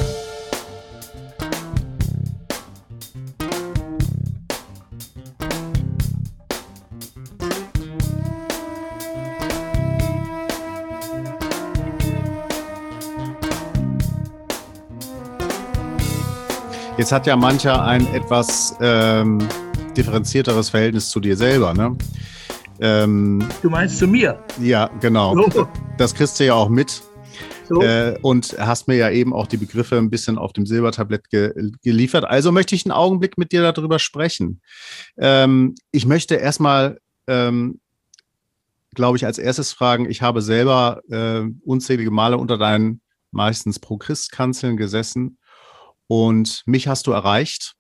Jetzt hat ja mancher ein etwas differenzierteres Verhältnis zu dir selber, ne? Du meinst zu mir? Ja, genau. So. Das kriegst du ja auch mit. So. Und hast mir ja eben auch die Begriffe ein bisschen auf dem Silbertablett geliefert. Also möchte ich einen Augenblick mit dir darüber sprechen. Ich möchte erstmal, glaube ich, als erstes fragen, ich habe selber unzählige Male unter deinen meistens Pro-Christ-Kanzeln gesessen und mich hast du erreicht.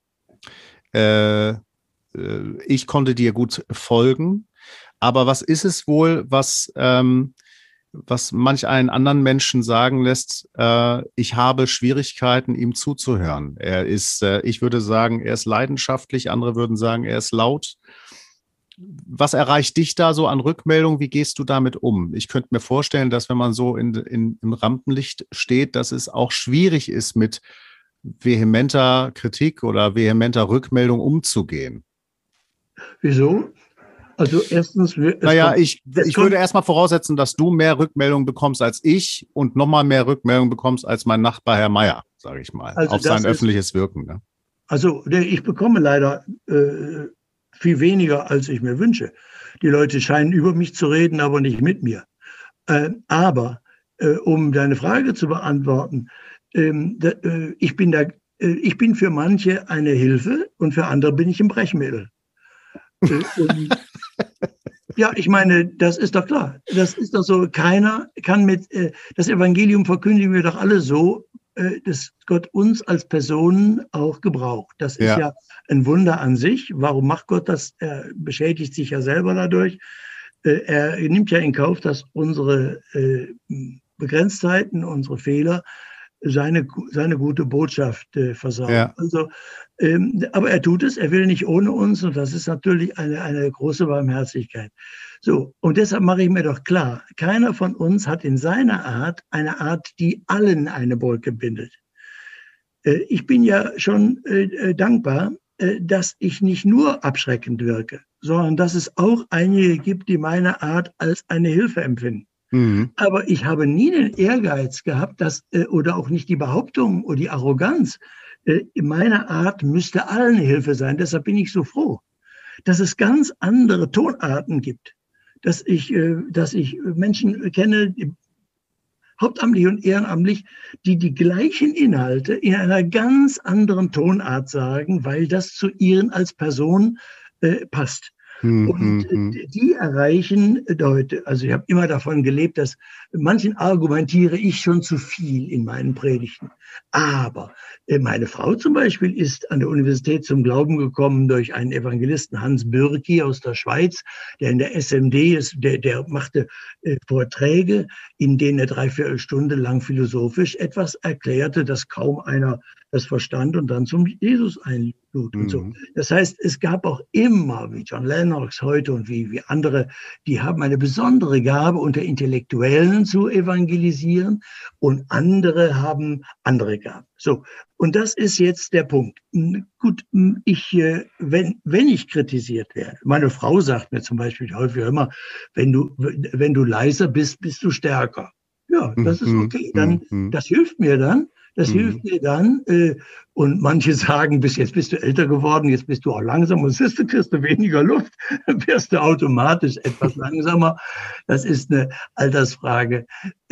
Ich konnte dir gut folgen. Aber was ist es wohl, was manch einen anderen Menschen sagen lässt, ich habe Schwierigkeiten, ihm zuzuhören. Er ist, ich würde sagen, er ist leidenschaftlich, andere würden sagen, er ist laut. Was erreicht dich da so an Rückmeldung? Wie gehst du damit um? Ich könnte mir vorstellen, dass wenn man so im Rampenlicht steht, dass es auch schwierig ist, mit vehementer Kritik oder vehementer Rückmeldung umzugehen. Wieso? Also erstens... Naja, ich würde erstmal voraussetzen, dass du mehr Rückmeldungen bekommst als ich und nochmal mehr Rückmeldungen bekommst als mein Nachbar Herr Meier, sage ich mal, also auf sein öffentliches Wirken. Ne? Also ich bekomme leider viel weniger, als ich mir wünsche. Die Leute scheinen über mich zu reden, aber nicht mit mir. Aber um deine Frage zu beantworten, ich bin für manche eine Hilfe und für andere bin ich ein Brechmittel. Ja, ich meine, das ist doch klar. Das ist doch so, keiner kann das Evangelium verkündigen wir doch alle so, dass Gott uns als Personen auch gebraucht. Das ist ja ein Wunder an sich. Warum macht Gott das? Er beschädigt sich ja selber dadurch. Er nimmt ja in Kauf, dass unsere Begrenztheiten, unsere Fehler seine gute Botschaft versorgen. Ja. Also, aber er tut es, er will nicht ohne uns und das ist natürlich eine große Barmherzigkeit. So, und deshalb mache ich mir doch klar, keiner von uns hat in seiner Art eine Art, die allen eine Brücke bindet. Ich bin ja schon dankbar, dass ich nicht nur abschreckend wirke, sondern dass es auch einige gibt, die meine Art als eine Hilfe empfinden. Mhm. Aber ich habe nie den Ehrgeiz gehabt, oder auch nicht die Behauptung oder die Arroganz, meine Art müsste allen Hilfe sein. Deshalb bin ich so froh, dass es ganz andere Tonarten gibt, dass ich Menschen kenne, hauptamtlich und ehrenamtlich, die gleichen Inhalte in einer ganz anderen Tonart sagen, weil das zu ihnen als Person passt. Und die erreichen Leute. Also ich habe immer davon gelebt, dass manchen argumentiere ich schon zu viel in meinen Predigten. Aber meine Frau zum Beispiel ist an der Universität zum Glauben gekommen durch einen Evangelisten, Hans Bürki aus der Schweiz, der in der SMD ist, der machte Vorträge, in denen er 3/4 Stunde lang philosophisch etwas erklärte, das kaum einer das verstand und dann zum Jesus einlud und so. Das heißt, es gab auch immer, wie John Lennox heute und wie andere, die haben eine besondere Gabe, unter Intellektuellen zu evangelisieren und andere haben andere Gaben. So. Und das ist jetzt der Punkt. Gut, wenn ich kritisiert werde, meine Frau sagt mir zum Beispiel häufig immer, wenn du leiser bist, bist du stärker. Ja, das ist okay. Das hilft mir dann. Und manche sagen, jetzt bist du älter geworden, jetzt bist du auch langsam und kriegst du weniger Luft, dann wirst du automatisch etwas langsamer. Das ist eine Altersfrage.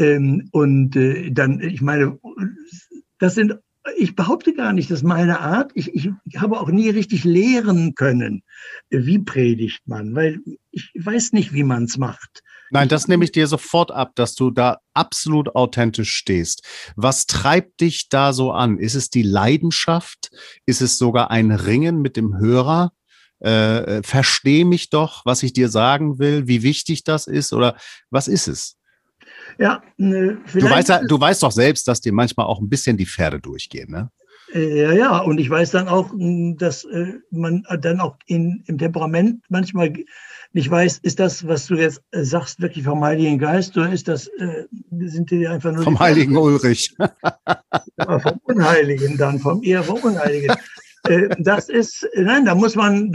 Ich meine, ich behaupte gar nicht, dass meine Art, ich habe auch nie richtig lehren können, wie predigt man, weil ich weiß nicht, wie man es macht. Nein, das nehme ich dir sofort ab, dass du da absolut authentisch stehst. Was treibt dich da so an? Ist es die Leidenschaft? Ist es sogar ein Ringen mit dem Hörer? Versteh mich doch, was ich dir sagen will, wie wichtig das ist oder was ist es? Ja, du weißt doch selbst, dass dir manchmal auch ein bisschen die Pferde durchgehen, ne? Ja, und ich weiß dann auch, dass man dann auch im Temperament manchmal nicht weiß, ist das, was du jetzt sagst, wirklich vom Heiligen Geist oder sind die einfach nur vom Heiligen Ulrich? Vom Unheiligen dann, eher vom Unheiligen. Da muss man,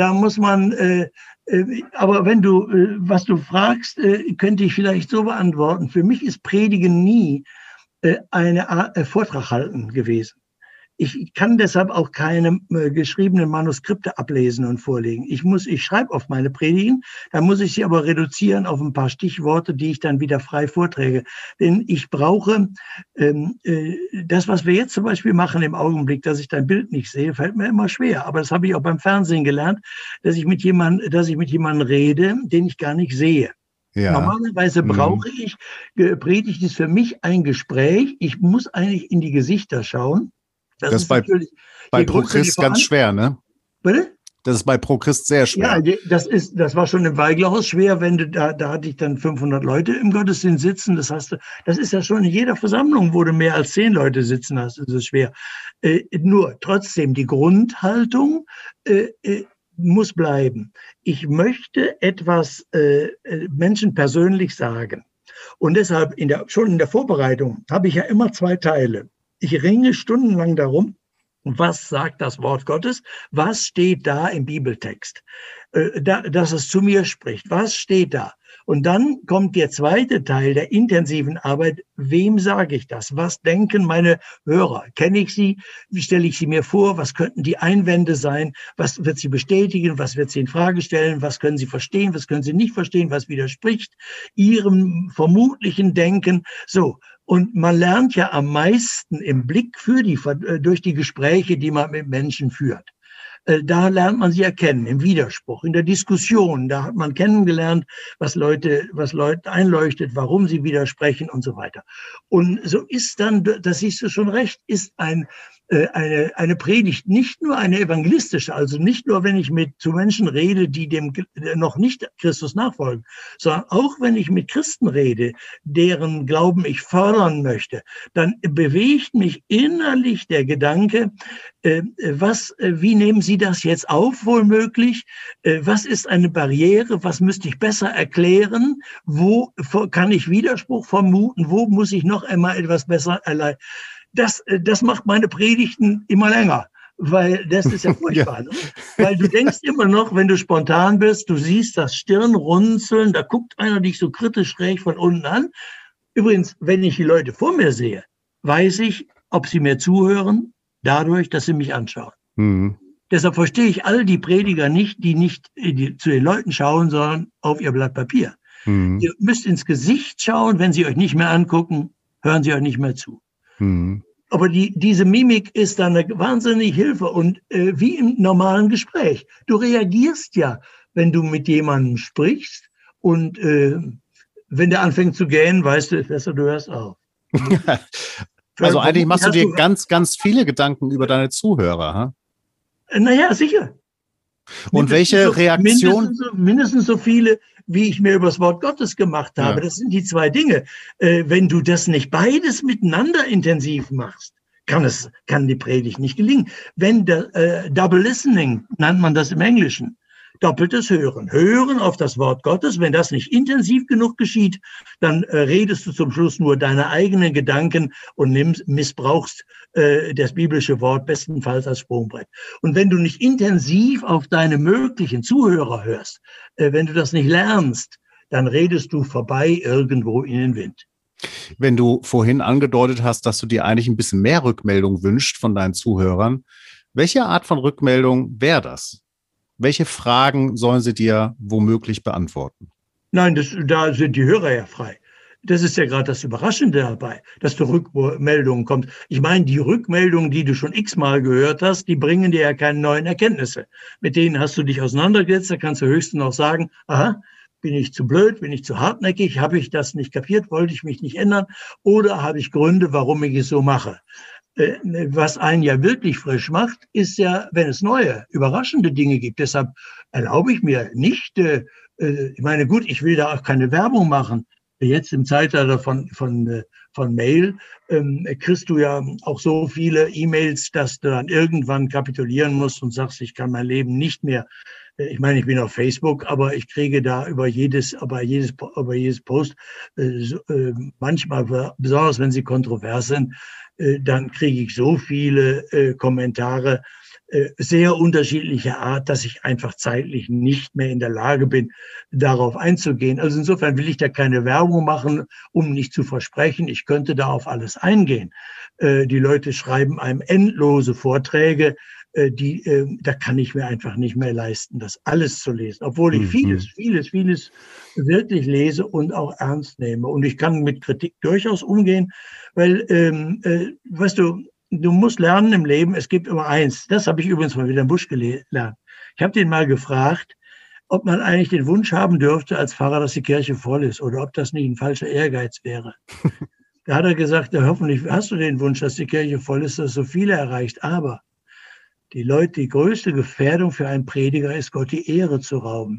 aber wenn du, was du fragst, könnte ich vielleicht so beantworten. Für mich ist Predigen nie eine Art Vortrag halten gewesen. Ich kann deshalb auch keine geschriebenen Manuskripte ablesen und vorlegen. Ich schreibe auf meine Predigen, dann muss ich sie aber reduzieren auf ein paar Stichworte, die ich dann wieder frei vorträge. Denn ich brauche das, was wir jetzt zum Beispiel machen im Augenblick, dass ich dein Bild nicht sehe, fällt mir immer schwer. Aber das habe ich auch beim Fernsehen gelernt, dass ich mit jemandem rede, den ich gar nicht sehe. Ja. Normalerweise brauche ich, Predigt ist für mich ein Gespräch. Ich muss eigentlich in die Gesichter schauen. Das ist bei ProChrist ganz schwer, ne? Bitte? Das ist bei ProChrist sehr schwer. Ja, das war schon im Weiglerhaus schwer, wenn da hatte ich dann 500 Leute im Gottesdienst sitzen. Das ist ja schon in jeder Versammlung, wo du mehr als 10 Leute sitzen hast, ist es schwer. Nur trotzdem, die Grundhaltung muss bleiben. Ich möchte etwas Menschen persönlich sagen. Und deshalb schon in der Vorbereitung habe ich ja immer 2 Teile. Ich ringe stundenlang darum, was sagt das Wort Gottes? Was steht da im Bibeltext? Dass es zu mir spricht. Was steht da? Und dann kommt der zweite Teil der intensiven Arbeit. Wem sage ich das? Was denken meine Hörer? Kenne ich sie? Wie stelle ich sie mir vor? Was könnten die Einwände sein? Was wird sie bestätigen? Was wird sie in Frage stellen? Was können sie verstehen? Was können sie nicht verstehen? Was widerspricht ihrem vermutlichen Denken? So. Und man lernt ja am meisten im Blick durch die Gespräche, die man mit Menschen führt. Da lernt man sie erkennen, im Widerspruch, in der Diskussion. Da hat man kennengelernt, was Leute einleuchtet, warum sie widersprechen und so weiter. Und so ist dann, das siehst du schon recht, ist ein eine Predigt, nicht nur eine evangelistische, also nicht nur, wenn ich zu Menschen rede, die dem noch nicht Christus nachfolgen, sondern auch, wenn ich mit Christen rede, deren Glauben ich fördern möchte, dann bewegt mich innerlich der Gedanke, wie nehmen Sie das jetzt auf, wohlmöglich? Was ist eine Barriere? Was müsste ich besser erklären? Wo kann ich Widerspruch vermuten? Wo muss ich noch einmal etwas besser erleiden? Das macht meine Predigten immer länger, weil das ist ja furchtbar. Ne? Weil du denkst immer noch, wenn du spontan bist, du siehst das Stirnrunzeln, da guckt einer dich so kritisch schräg von unten an. Übrigens, wenn ich die Leute vor mir sehe, weiß ich, ob sie mir zuhören, dadurch, dass sie mich anschauen. Mhm. Deshalb verstehe ich all die Prediger nicht, die zu den Leuten schauen, sondern auf ihr Blatt Papier. Mhm. Ihr müsst ins Gesicht schauen, wenn sie euch nicht mehr angucken, hören sie euch nicht mehr zu. Mhm. Aber diese Mimik ist dann eine wahnsinnige Hilfe und wie im normalen Gespräch. Du reagierst ja, wenn du mit jemandem sprichst und wenn der anfängt zu gähnen, weißt du, besser du hörst auf. Also eigentlich machst du dir ganz, ganz viele Gedanken über deine Zuhörer. Naja, sicher. Und welche Reaktion? Mindestens so viele, wie ich mir über das Wort Gottes gemacht habe. Ja. Das sind die zwei Dinge. Wenn du das nicht beides miteinander intensiv machst, kann die Predigt nicht gelingen. Wenn Double Listening nennt man das im Englischen. Doppeltes Hören. Hören auf das Wort Gottes. Wenn das nicht intensiv genug geschieht, dann redest du zum Schluss nur deine eigenen Gedanken und missbrauchst das biblische Wort bestenfalls als Sprungbrett. Und wenn du nicht intensiv auf deine möglichen Zuhörer hörst, wenn du das nicht lernst, dann redest du vorbei irgendwo in den Wind. Wenn du vorhin angedeutet hast, dass du dir eigentlich ein bisschen mehr Rückmeldung wünschst von deinen Zuhörern, welche Art von Rückmeldung wäre das? Welche Fragen sollen sie dir womöglich beantworten? Nein, da sind die Hörer ja frei. Das ist ja gerade das Überraschende dabei, dass du Rückmeldungen kommt. Ich meine, die Rückmeldungen, die du schon x-mal gehört hast, die bringen dir ja keine neuen Erkenntnisse. Mit denen hast du dich auseinandergesetzt, da kannst du höchstens noch sagen, aha, bin ich zu blöd, bin ich zu hartnäckig, habe ich das nicht kapiert, wollte ich mich nicht ändern oder habe ich Gründe, warum ich es so mache. Was einen ja wirklich frisch macht, ist ja, wenn es neue, überraschende Dinge gibt. Deshalb erlaube ich mir nicht, ich meine, gut, ich will da auch keine Werbung machen. Jetzt im Zeitalter von Mail kriegst du ja auch so viele E-Mails, dass du dann irgendwann kapitulieren musst und sagst, ich kann mein Leben nicht mehr. Ich meine, ich bin auf Facebook, aber ich kriege da über jedes Post, manchmal, besonders wenn sie kontrovers sind, dann kriege ich so viele Kommentare sehr unterschiedlicher Art, dass ich einfach zeitlich nicht mehr in der Lage bin, darauf einzugehen. Also insofern will ich da keine Werbung machen, um nicht zu versprechen, ich könnte da auf alles eingehen. Die Leute schreiben einem endlose Vorträge, da kann ich mir einfach nicht mehr leisten, das alles zu lesen, obwohl ich vieles wirklich lese und auch ernst nehme. Und ich kann mit Kritik durchaus umgehen, weil, weißt du, du musst lernen im Leben, es gibt immer eins, das habe ich übrigens mal wieder im Busch gelernt. Ich habe den mal gefragt, ob man eigentlich den Wunsch haben dürfte als Pfarrer, dass die Kirche voll ist oder ob das nicht ein falscher Ehrgeiz wäre. Da hat er gesagt, hoffentlich hast du den Wunsch, dass die Kirche voll ist, dass so viele erreicht, aber die größte Gefährdung für einen Prediger ist, Gott die Ehre zu rauben.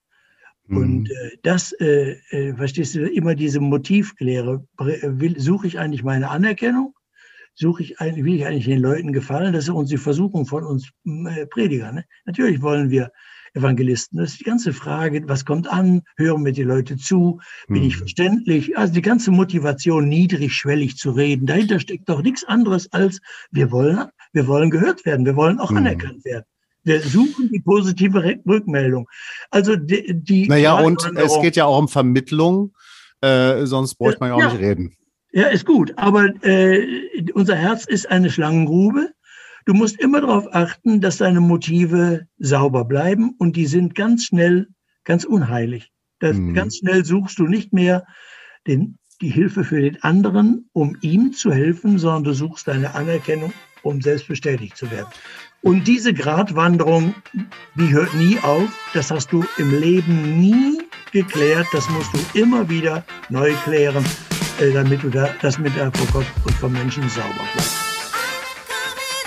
Und verstehst du, immer diese Motivlehre, suche ich eigentlich meine Anerkennung? Will ich eigentlich den Leuten gefallen? Das ist uns die Versuchung von uns Predigern. Ne? Natürlich wollen wir Evangelisten. Das ist die ganze Frage, was kommt an? Hören mir die Leute zu? Bin ich verständlich? Also die ganze Motivation, niedrigschwellig zu reden. Dahinter steckt doch nichts anderes als, wir wollen gehört werden. Wir wollen auch anerkannt werden. Wir suchen die positive Rückmeldung. Also und es geht ja auch um Vermittlung, sonst bräuchte man ja auch nicht reden. Ja, ist gut, aber unser Herz ist eine Schlangengrube. Du musst immer darauf achten, dass deine Motive sauber bleiben und die sind ganz schnell ganz unheilig. Ganz schnell suchst du nicht mehr die Hilfe für den anderen, um ihm zu helfen, sondern du suchst deine Anerkennung, um selbst bestätigt zu werden. Und diese Gratwanderung, die hört nie auf. Das hast du im Leben nie geklärt. Das musst du immer wieder neu klären, damit du das vor Gott und vor Menschen sauber bleibst.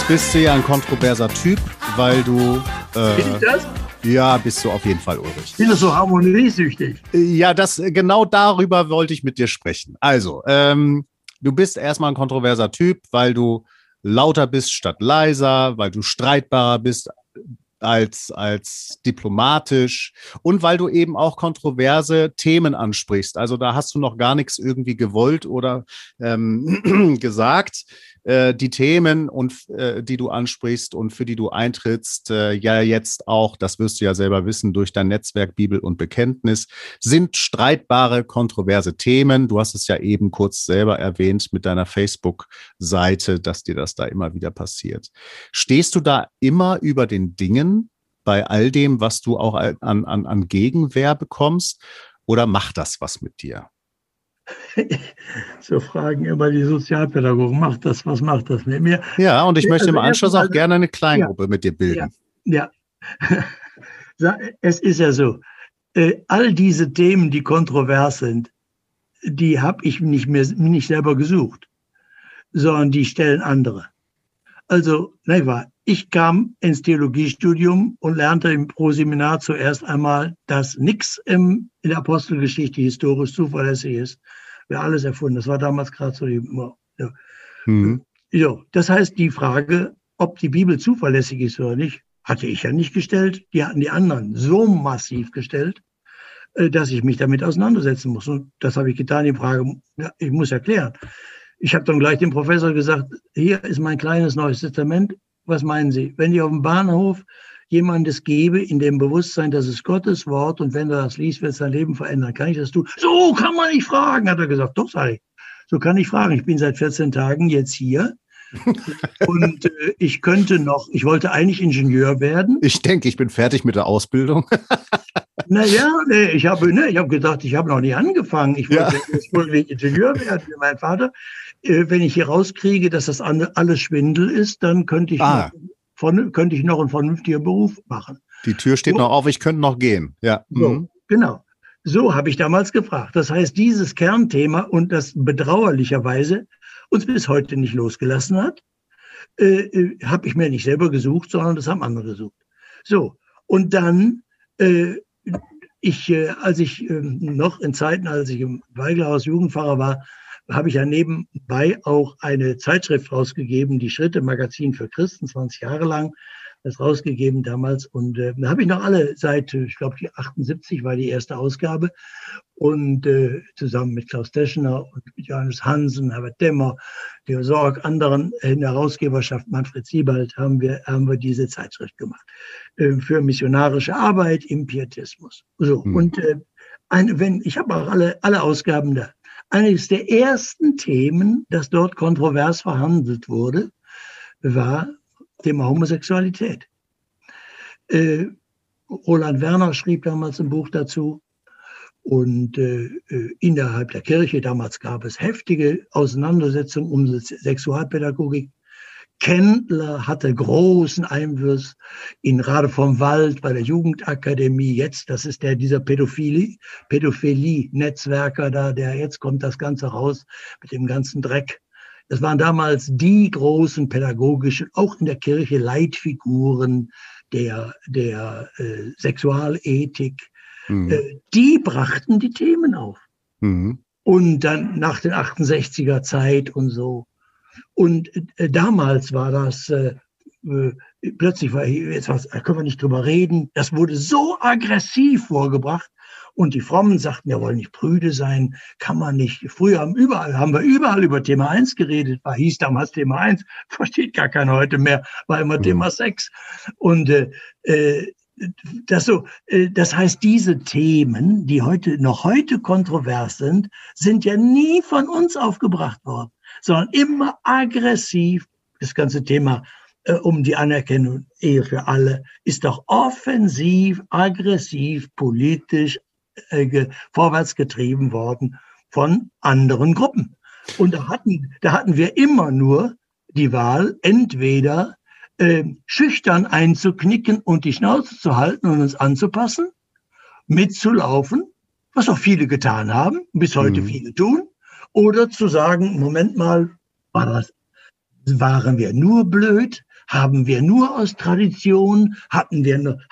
Allerdings bist du ja ein kontroverser Typ, weil du... Bin ich das? Ja, bist du auf jeden Fall, Ulrich. Ich bin doch so harmoniesüchtig. Ja, genau darüber wollte ich mit dir sprechen. Also, du bist erstmal ein kontroverser Typ, weil du lauter bist statt leiser, weil du streitbarer bist als diplomatisch und weil du eben auch kontroverse Themen ansprichst. Also da hast du noch gar nichts irgendwie gewollt oder gesagt. Die Themen, die du ansprichst und für die du eintrittst, ja jetzt auch, das wirst du ja selber wissen, durch dein Netzwerk Bibel und Bekenntnis, sind streitbare, kontroverse Themen. Du hast es ja eben kurz selber erwähnt mit deiner Facebook-Seite, dass dir das da immer wieder passiert. Stehst du da immer über den Dingen bei all dem, was du auch an Gegenwehr bekommst, oder macht das was mit dir? So fragen immer die Sozialpädagogen, was macht das mit mir? Ja, und ich möchte im Anschluss auch gerne eine Kleingruppe mit dir bilden. Ja. Es ist ja so, all diese Themen, die kontrovers sind, die habe ich nicht selber gesucht, sondern die stellen andere. Also, ich kam ins Theologiestudium und lernte im Proseminar zuerst einmal, dass nichts in der Apostelgeschichte historisch zuverlässig ist. Wir alles erfunden. Das war damals gerade so. Ja. So, das heißt, die Frage, ob die Bibel zuverlässig ist oder nicht, hatte ich ja nicht gestellt. Die hatten die anderen so massiv gestellt, dass ich mich damit auseinandersetzen muss. Und das habe ich getan. Die Frage, ich muss erklären. Ich habe dann gleich dem Professor gesagt, hier ist mein kleines Neues Testament. Was meinen Sie? Wenn ich auf dem Bahnhof jemandes gebe, in dem Bewusstsein, das ist Gottes Wort, und wenn er das liest, wird sein Leben verändern, kann ich das tun? So kann man nicht fragen, hat er gesagt. Doch, sag ich. So kann ich fragen. Ich bin seit 14 Tagen jetzt hier. Und ich wollte eigentlich Ingenieur werden. Ich denke, ich bin fertig mit der Ausbildung. Ich habe gedacht, ich habe noch nicht angefangen. Ich wollte ursprünglich Ingenieur werden, wie mein Vater. Wenn ich hier rauskriege, dass das alles Schwindel ist, dann könnte ich noch einen vernünftigen Beruf machen. Die Tür steht noch auf, ich könnte noch gehen. Ja. So, genau. So habe ich damals gefragt. Das heißt, dieses Kernthema, und das bedauerlicherweise uns bis heute nicht losgelassen hat, habe ich mir nicht selber gesucht, sondern das haben andere gesucht. So, und dann, als ich noch in Zeiten, als ich im Weiglerhaus Jugendpfarrer war, habe ich ja nebenbei auch eine Zeitschrift rausgegeben, die Schritte-Magazin für Christen, 20 Jahre lang, das rausgegeben damals. Und da habe ich noch alle seit, ich glaube, die 78 war die erste Ausgabe. Und zusammen mit Klaus Teschner und mit Johannes Hansen, Herbert Demmer, Theo Sorg, anderen in der Herausgeberschaft, Manfred Siebald, haben wir diese Zeitschrift gemacht für missionarische Arbeit im Pietismus. So, und ich habe auch alle Ausgaben da. Eines der ersten Themen, das dort kontrovers verhandelt wurde, war Thema Homosexualität. Roland Werner schrieb damals ein Buch dazu. Und innerhalb der Kirche, damals gab es heftige Auseinandersetzungen um Sexualpädagogik. Kendler hatte großen Einfluss in Rade vom Wald bei der Jugendakademie. Jetzt, das ist dieser Pädophilie-Netzwerker da, jetzt kommt das Ganze raus mit dem ganzen Dreck. Das waren damals die großen pädagogischen, auch in der Kirche, Leitfiguren der Sexualethik. Die brachten die Themen auf. Und dann nach den 68er Zeit und so. Und damals war das, plötzlich da können wir nicht drüber reden, das wurde so aggressiv vorgebracht. Und die Frommen sagten, wir wollen nicht prüde sein, kann man nicht. Früher haben wir überall über Thema 1 geredet, hieß damals Thema 1, versteht gar keiner heute mehr, war immer Thema 6. Und das heißt, diese Themen, die noch heute kontrovers sind, sind ja nie von uns aufgebracht worden, sondern immer aggressiv. Das ganze Thema um die Anerkennung Ehe für alle ist doch offensiv, aggressiv, politisch vorwärts getrieben worden von anderen Gruppen. Und da hatten wir immer nur die Wahl, entweder schüchtern einzuknicken und die Schnauze zu halten und uns anzupassen, mitzulaufen, was auch viele getan haben, bis heute viele tun, oder zu sagen, Moment mal, waren wir nur blöd, Haben wir nur aus Tradition? Haben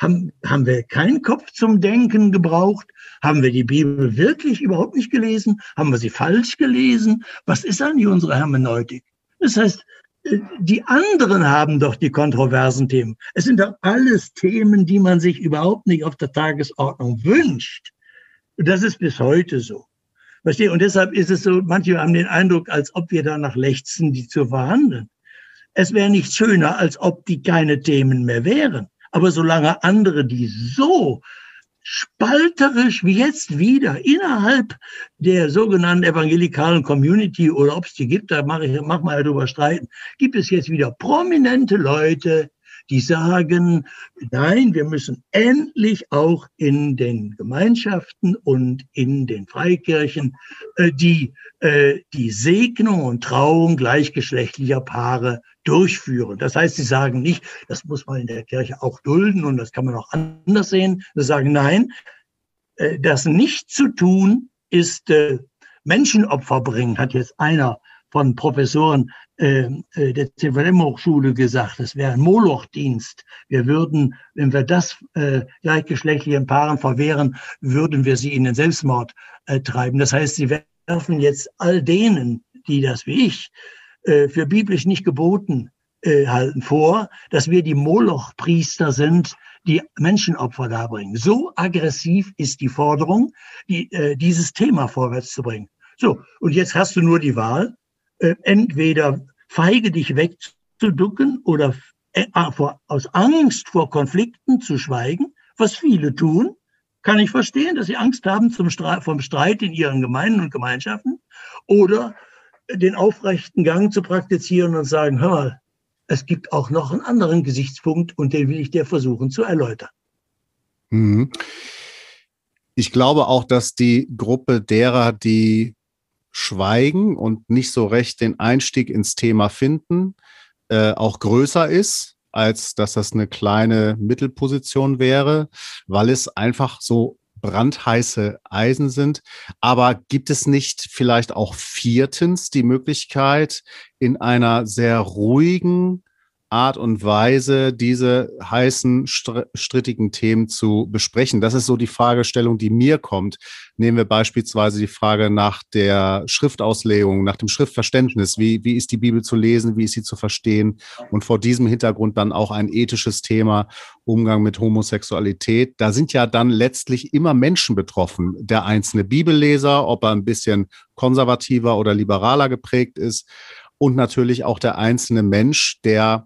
wir keinen Kopf zum Denken gebraucht? Haben wir die Bibel wirklich überhaupt nicht gelesen? Haben wir sie falsch gelesen? Was ist eigentlich unsere Hermeneutik? Das heißt, die anderen haben doch die kontroversen Themen. Es sind doch alles Themen, die man sich überhaupt nicht auf der Tagesordnung wünscht. Und das ist bis heute so. Verstehe? Und deshalb ist es so, manche haben den Eindruck, als ob wir danach lechzen, die zu verhandeln. Es wäre nicht schöner, als ob die keine Themen mehr wären. Aber solange andere die so spalterisch wie jetzt wieder innerhalb der sogenannten evangelikalen Community oder ob es die gibt, da mag man ja drüber streiten, gibt es jetzt wieder prominente Leute, die sagen, nein, wir müssen endlich auch in den Gemeinschaften und in den Freikirchen die Segnung und Trauung gleichgeschlechtlicher Paare durchführen. Das heißt, sie sagen nicht, das muss man in der Kirche auch dulden und das kann man auch anders sehen. Sie sagen, nein, das nicht zu tun ist Menschenopfer bringen, hat jetzt einer von Professoren der CVM-Hochschule gesagt, es wäre ein Molochdienst. Wir würden, wenn wir das gleichgeschlechtlichen Paaren verwehren, würden wir sie in den Selbstmord treiben. Das heißt, sie werfen jetzt all denen, die das wie ich für biblisch nicht geboten halten, vor, dass wir die Moloch-Priester sind, die Menschenopfer darbringen. So aggressiv ist die Forderung, dieses Thema vorwärts zu bringen. So, und jetzt hast du nur die Wahl, entweder feige dich wegzuducken oder aus Angst vor Konflikten zu schweigen, was viele tun. Kann ich verstehen, dass sie Angst haben vom Streit in ihren Gemeinden und Gemeinschaften, oder den aufrechten Gang zu praktizieren und sagen, hör mal, es gibt auch noch einen anderen Gesichtspunkt und den will ich dir versuchen zu erläutern. Ich glaube auch, dass die Gruppe derer, die schweigen und nicht so recht den Einstieg ins Thema finden, auch größer ist, als dass das eine kleine Mittelposition wäre, weil es einfach so brandheiße Eisen sind. Aber gibt es nicht vielleicht auch viertens die Möglichkeit, in einer sehr ruhigen Art und Weise diese heißen, strittigen Themen zu besprechen? Das ist so die Fragestellung, die mir kommt. Nehmen wir beispielsweise die Frage nach der Schriftauslegung, nach dem Schriftverständnis. Wie ist die Bibel zu lesen? Wie ist sie zu verstehen? Und vor diesem Hintergrund dann auch ein ethisches Thema, Umgang mit Homosexualität. Da sind ja dann letztlich immer Menschen betroffen. Der einzelne Bibelleser, ob er ein bisschen konservativer oder liberaler geprägt ist. Und natürlich auch der einzelne Mensch, der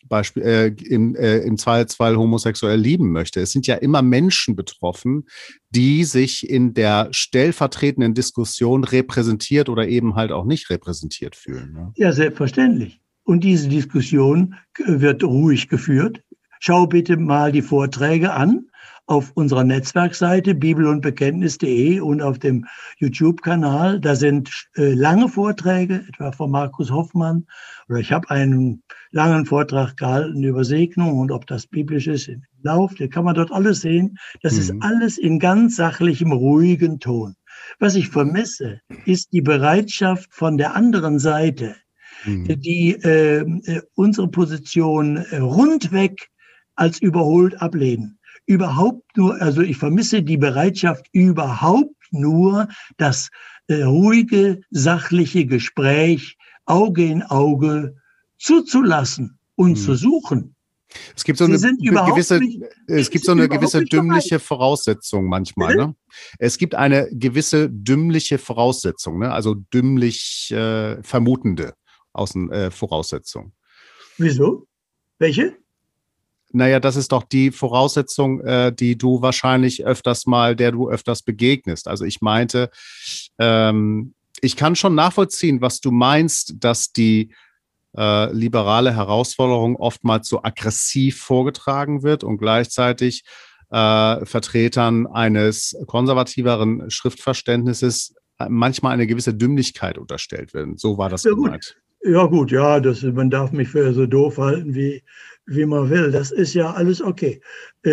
im Zweifelsfall homosexuell lieben möchte. Es sind ja immer Menschen betroffen, die sich in der stellvertretenden Diskussion repräsentiert oder eben halt auch nicht repräsentiert fühlen. Ne? Ja, selbstverständlich. Und diese Diskussion wird ruhig geführt. Schau bitte mal die Vorträge an auf unserer Netzwerkseite bibelundbekenntnis.de und auf dem YouTube-Kanal. Da sind lange Vorträge, etwa von Markus Hoffmann. Oder ich habe einen langen Vortrag gehalten über Segnung und ob das biblisch ist im Lauf. Da kann man dort alles sehen. Das ist alles in ganz sachlichem, ruhigen Ton. Was ich vermisse, ist die Bereitschaft von der anderen Seite, die unsere Position rundweg als überholt ablehnen. Ich vermisse die Bereitschaft, überhaupt nur das ruhige, sachliche Gespräch Auge in Auge zuzulassen und zu suchen. Es gibt so eine gewisse dümmliche Voraussetzung manchmal. Ne? Es gibt eine gewisse dümmliche Voraussetzung, ne? Also dümmlich vermutende Voraussetzung. Wieso? Welche? Naja, das ist doch die Voraussetzung, der du öfters begegnest. Also ich meinte, ich kann schon nachvollziehen, was du meinst, dass die liberale Herausforderung oftmals so aggressiv vorgetragen wird und gleichzeitig Vertretern eines konservativeren Schriftverständnisses manchmal eine gewisse Dümmlichkeit unterstellt wird. So war das gemeint. Ja gut, ja, man darf mich für so doof halten, wie man will. Das ist ja alles okay.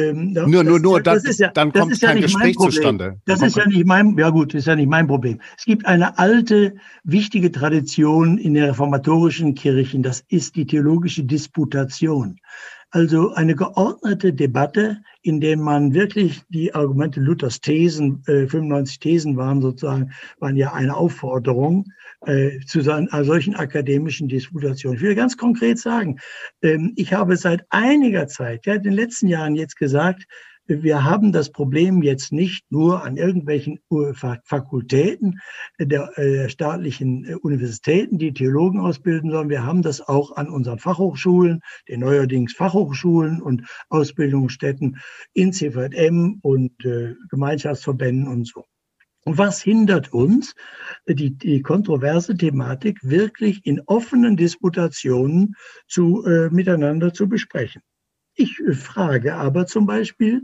Dann Das kommt ist ja kein nicht mein Gespräch Problem. zustande. Das ist ja nicht ja gut, ist ja nicht mein Problem. Es gibt eine alte, wichtige Tradition in den reformatorischen Kirchen, das ist die theologische Disputation. Also eine geordnete Debatte, in der man wirklich die Argumente Luthers Thesen, 95 Thesen waren ja eine Aufforderung zu solchen akademischen Disputationen. Ich will ganz konkret sagen, ich habe seit einiger Zeit, ja, in den letzten Jahren jetzt gesagt, wir haben das Problem jetzt nicht nur an irgendwelchen Fakultäten der staatlichen Universitäten, die Theologen ausbilden, sondern wir haben das auch an unseren Fachhochschulen, den neuerdings Fachhochschulen und Ausbildungsstätten in CVM und Gemeinschaftsverbänden und so. Und was hindert uns, die kontroverse Thematik wirklich in offenen Disputationen miteinander zu besprechen? Ich frage aber zum Beispiel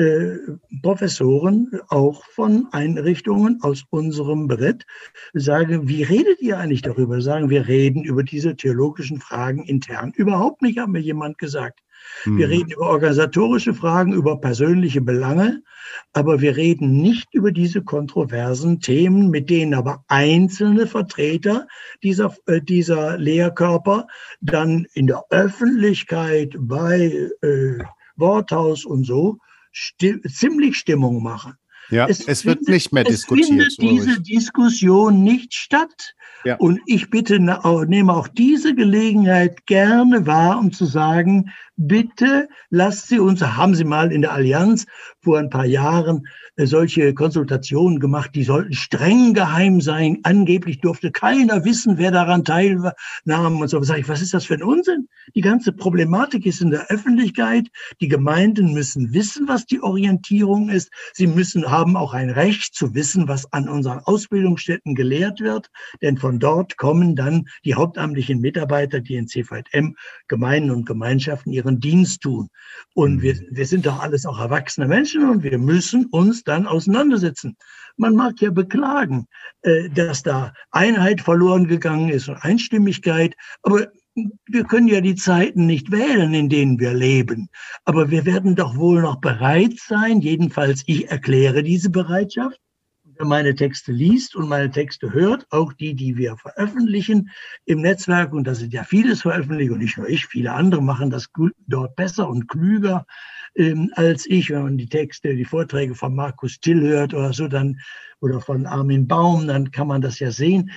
Professoren auch von Einrichtungen aus unserem Brett, sage, wie redet ihr eigentlich darüber? Sagen, wir reden über diese theologischen Fragen intern. Überhaupt nicht, hat mir jemand gesagt. Wir reden über organisatorische Fragen, über persönliche Belange, aber wir reden nicht über diese kontroversen Themen, mit denen aber einzelne Vertreter dieser Lehrkörper dann in der Öffentlichkeit bei Worthaus und so ziemlich Stimmung machen. Ja, es wird nicht mehr diskutiert. Es findet diese Diskussion nicht statt. Ja. Und ich nehme auch diese Gelegenheit gerne wahr, um zu sagen, bitte haben Sie mal in der Allianz vor ein paar Jahren solche Konsultationen gemacht, die sollten streng geheim sein. Angeblich durfte keiner wissen, wer daran teilnahm und so. Sag ich, was ist das für ein Unsinn? Die ganze Problematik ist in der Öffentlichkeit. Die Gemeinden müssen wissen, was die Orientierung ist. Sie haben auch ein Recht zu wissen, was an unseren Ausbildungsstätten gelehrt wird. Denn von dort kommen dann die hauptamtlichen Mitarbeiter, die in CVM, Gemeinden und Gemeinschaften ihren Dienst tun. Und wir sind doch alles auch erwachsene Menschen und wir müssen uns dann auseinandersetzen. Man mag ja beklagen, dass da Einheit verloren gegangen ist und Einstimmigkeit, aber wir können ja die Zeiten nicht wählen, in denen wir leben. Aber wir werden doch wohl noch bereit sein, jedenfalls ich erkläre diese Bereitschaft, wer meine Texte liest und meine Texte hört, auch die wir veröffentlichen im Netzwerk, und da sind ja vieles veröffentlicht und nicht nur ich, viele andere machen das dort besser und klüger als ich. Wenn man die Vorträge von Markus Till hört oder so, oder von Armin Baum, dann kann man das ja sehen.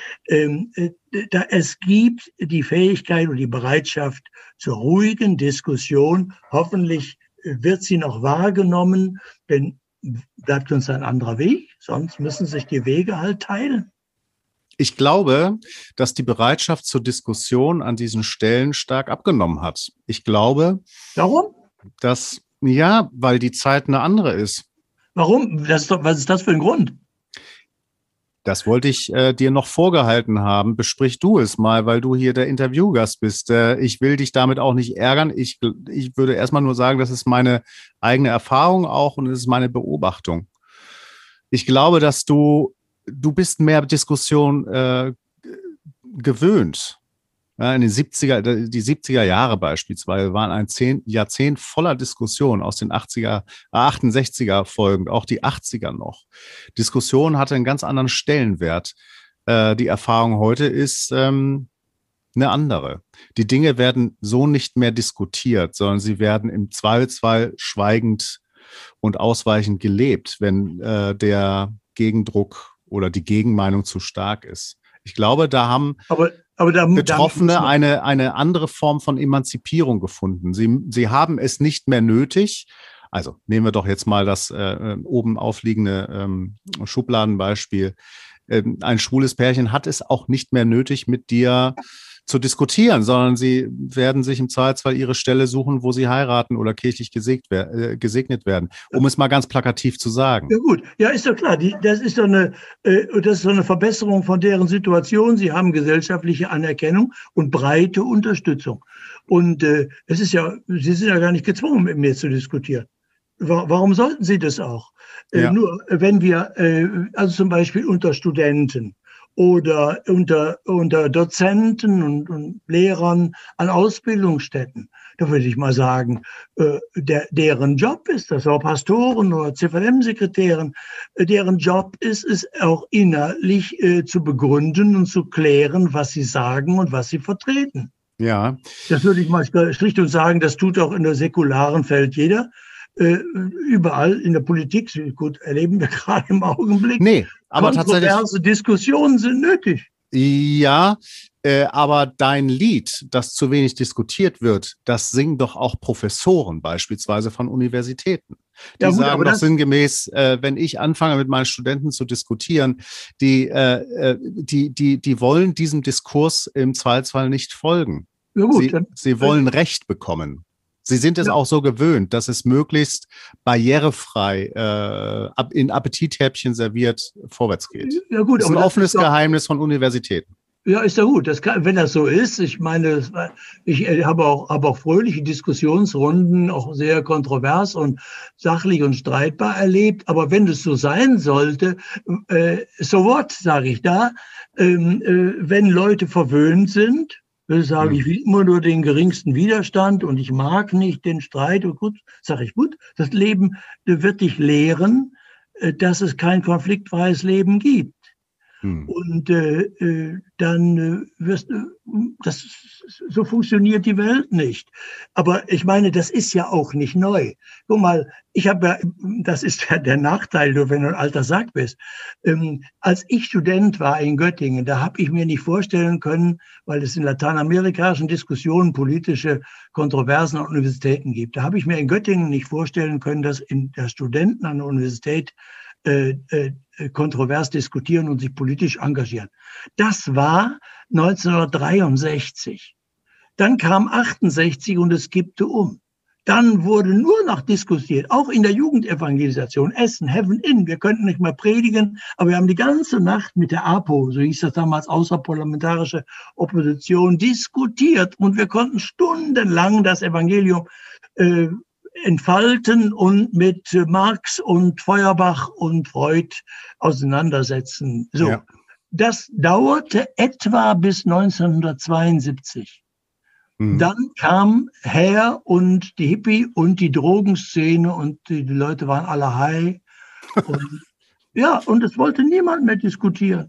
Es gibt die Fähigkeit und die Bereitschaft zur ruhigen Diskussion. Hoffentlich wird sie noch wahrgenommen, denn bleibt uns ein anderer Weg, sonst müssen sich die Wege halt teilen. Ich glaube, dass die Bereitschaft zur Diskussion an diesen Stellen stark abgenommen hat. Ich glaube, warum? Weil die Zeit eine andere ist. Warum? Was ist das für ein Grund? Das wollte ich dir noch vorgehalten haben. Besprich du es mal, weil du hier der Interviewgast bist. Ich will dich damit auch nicht ärgern. Ich würde erstmal nur sagen, das ist meine eigene Erfahrung auch und es ist meine Beobachtung. Ich glaube, dass du bist mehr Diskussion gewöhnt. Ja, in den 70er Jahre beispielsweise waren ein Jahrzehnt voller Diskussion aus den 68er folgend, auch die 80er noch. Diskussion hatte einen ganz anderen Stellenwert. Die Erfahrung heute ist eine andere. Die Dinge werden so nicht mehr diskutiert, sondern sie werden im Zweifelsfall schweigend und ausweichend gelebt, wenn der Gegendruck oder die Gegenmeinung zu stark ist. Ich glaube, da haben Betroffene eine andere Form von Emanzipierung gefunden. Sie haben es nicht mehr nötig. Also nehmen wir doch jetzt mal das oben aufliegende Schubladenbeispiel. Ein schwules Pärchen hat es auch nicht mehr nötig, mit dir zu diskutieren, sondern sie werden sich im Zweifelsfall ihre Stelle suchen, wo sie heiraten oder kirchlich gesegnet werden, um es mal ganz plakativ zu sagen. Ja gut, ja, ist doch klar, das ist so eine Verbesserung von deren Situation. Sie haben gesellschaftliche Anerkennung und breite Unterstützung. Und Sie sind ja gar nicht gezwungen, mit mir zu diskutieren. Warum sollten Sie das auch? Ja. Nur wenn wir, also zum Beispiel unter Studenten oder unter Dozenten und Lehrern an Ausbildungsstätten. Da würde ich mal sagen, deren Job ist das, auch Pastoren oder CVM-Sekretären, deren Job ist es auch innerlich zu begründen und zu klären, was sie sagen und was sie vertreten. Ja. Das würde ich mal schlicht und sagen, das tut auch in der säkularen Feld jeder. Überall in der Politik, gut, erleben wir gerade im Augenblick. Nee, aber kontroverse Diskussionen sind nötig. Ja, aber dein Lied, das zu wenig diskutiert wird, das singen doch auch Professoren beispielsweise von Universitäten. Die sagen doch sinngemäß, wenn ich anfange mit meinen Studenten zu diskutieren, die wollen diesem Diskurs im Zweifelsfall nicht folgen. Ja gut, sie wollen Recht bekommen. Sie sind es auch so gewöhnt, dass es möglichst barrierefrei in Appetithäppchen serviert vorwärts geht. Ja gut, das ist ein offenes Geheimnis von Universitäten. Ja, ist ja gut. Wenn das so ist, ich meine, ich habe auch fröhliche Diskussionsrunden, auch sehr kontrovers und sachlich und streitbar erlebt. Aber wenn es so sein sollte, so what, sage ich da, wenn Leute verwöhnt sind, sage ich, will immer nur den geringsten Widerstand und ich mag nicht den Streit. Und gut, sage ich, gut, das Leben wird dich lehren, dass es kein konfliktfreies Leben gibt. Und dann so funktioniert die Welt nicht. Aber ich meine, das ist ja auch nicht neu. Guck mal, das ist ja der Nachteil, wenn du ein alter Sack bist. Als ich Student war in Göttingen, da habe ich mir nicht vorstellen können, weil es in lateinamerikanischen Diskussionen politische Kontroversen an Universitäten gibt. Da habe ich mir in Göttingen nicht vorstellen können, dass Studenten an der Universität kontrovers diskutieren und sich politisch engagieren. Das war 1963. Dann kam 68 und es kippte um. Dann wurde nur noch diskutiert, auch in der Jugendevangelisation, Essen, Heaven In. Wir könnten nicht mehr predigen, aber wir haben die ganze Nacht mit der APO, so hieß das damals, außerparlamentarische Opposition, diskutiert und wir konnten stundenlang das Evangelium entfalten und mit Marx und Feuerbach und Freud auseinandersetzen. So, ja. Das dauerte etwa bis 1972. Dann kam Herr und die Hippie und die Drogenszene und die Leute waren alle high. Und, ja, und es wollte niemand mehr diskutieren.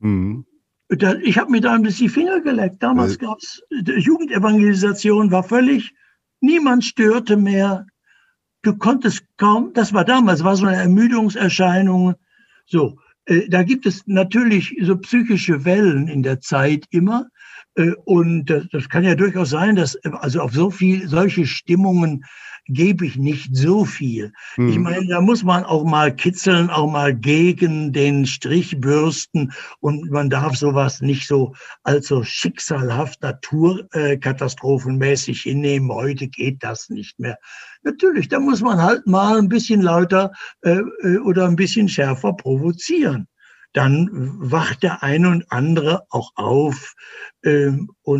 Ich habe mir da ein bisschen die Finger geleckt. Damals gab es Jugendevangelisation, war völlig, niemand störte mehr. Du konntest kaum, das war damals, war so eine Ermüdungserscheinung. So, da gibt es natürlich so psychische Wellen in der Zeit immer. Und das kann ja durchaus sein, dass, also auf solche Stimmungen gebe ich nicht so viel. Ich meine, da muss man auch mal kitzeln, auch mal gegen den Strich bürsten und man darf sowas nicht so als so schicksalhaft naturkatastrophenmäßig hinnehmen. Heute geht das nicht mehr. Natürlich, da muss man halt mal ein bisschen lauter oder ein bisschen schärfer provozieren. Dann wacht der eine und andere auch auf ja.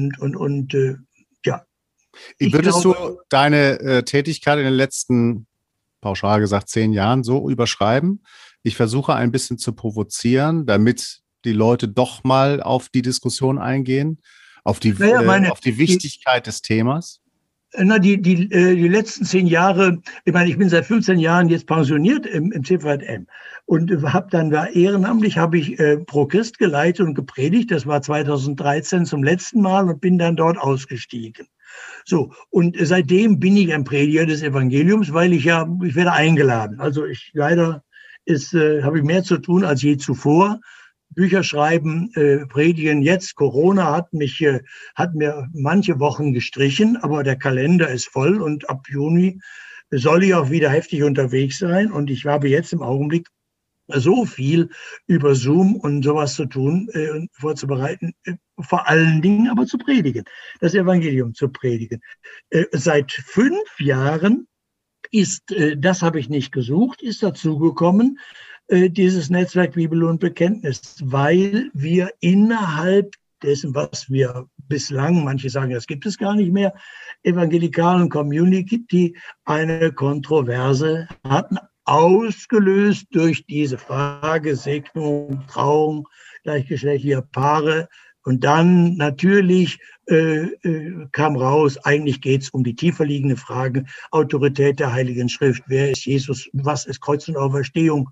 Würdest du deine Tätigkeit in den letzten, pauschal gesagt, 10 Jahren so überschreiben? Ich versuche ein bisschen zu provozieren, damit die Leute doch mal auf die Diskussion eingehen, auf die Wichtigkeit des Themas? Na, die letzten 10 Jahre, ich meine, ich bin seit 15 Jahren jetzt pensioniert im CVM und war ehrenamtlich, habe ich Pro Christ geleitet und gepredigt. Das war 2013 zum letzten Mal und bin dann dort ausgestiegen. So, und seitdem bin ich ein Prediger des Evangeliums, weil ich werde eingeladen. Also habe ich mehr zu tun als je zuvor. Bücher schreiben, predigen jetzt. Corona hat mir manche Wochen gestrichen, aber der Kalender ist voll und ab Juni soll ich auch wieder heftig unterwegs sein. Und ich habe jetzt im Augenblick so viel über Zoom und sowas zu tun und vorzubereiten, vor allen Dingen aber zu predigen, das Evangelium zu predigen. Seit 5 Jahren das habe ich nicht gesucht, ist dazugekommen, dieses Netzwerk Bibel und Bekenntnis, weil wir innerhalb dessen, was wir bislang, manche sagen, das gibt es gar nicht mehr, evangelikalen Community eine Kontroverse hatten, ausgelöst durch diese Frage Segnung, Trauung gleichgeschlechtlicher Paare. Und dann natürlich kam raus, eigentlich geht es um die tiefer liegende Frage, Autorität der Heiligen Schrift. Wer ist Jesus? Was ist Kreuz und Auferstehung?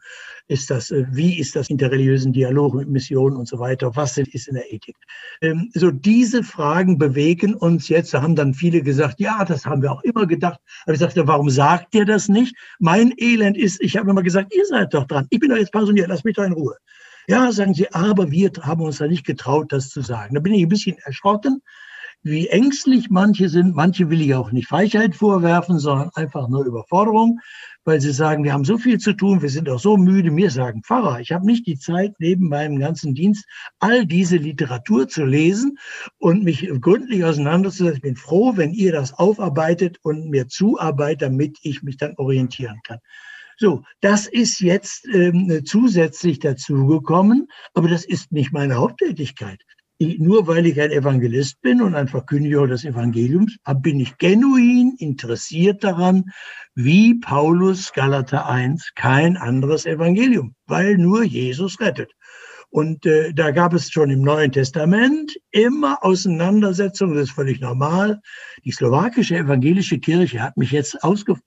Wie ist das interreligiösen Dialog mit Missionen und so weiter? Was ist in der Ethik? So diese Fragen bewegen uns jetzt. Da haben dann viele gesagt, ja, das haben wir auch immer gedacht. Aber ich sagte, warum sagt ihr das nicht? Mein Elend ist, ich habe immer gesagt, ihr seid doch dran. Ich bin doch jetzt pensioniert, lasst mich doch in Ruhe. Ja, sagen sie, aber wir haben uns da nicht getraut, das zu sagen. Da bin ich ein bisschen erschrocken, wie ängstlich manche sind. Manche will ich auch nicht Weichheit vorwerfen, sondern einfach nur Überforderung, weil sie sagen, wir haben so viel zu tun, wir sind auch so müde. Mir sagen, Pfarrer, ich habe nicht die Zeit, neben meinem ganzen Dienst all diese Literatur zu lesen und mich gründlich auseinanderzusetzen. Ich bin froh, wenn ihr das aufarbeitet und mir zuarbeitet, damit ich mich dann orientieren kann. So, das ist jetzt zusätzlich dazugekommen, aber das ist nicht meine Haupttätigkeit. Nur weil ich ein Evangelist bin und ein Verkündiger des Evangeliums, bin ich genuin interessiert daran, wie Paulus Galater 1 kein anderes Evangelium, weil nur Jesus rettet. Und da gab es schon im Neuen Testament immer Auseinandersetzungen, das ist völlig normal. Die slowakische evangelische Kirche hat mich jetzt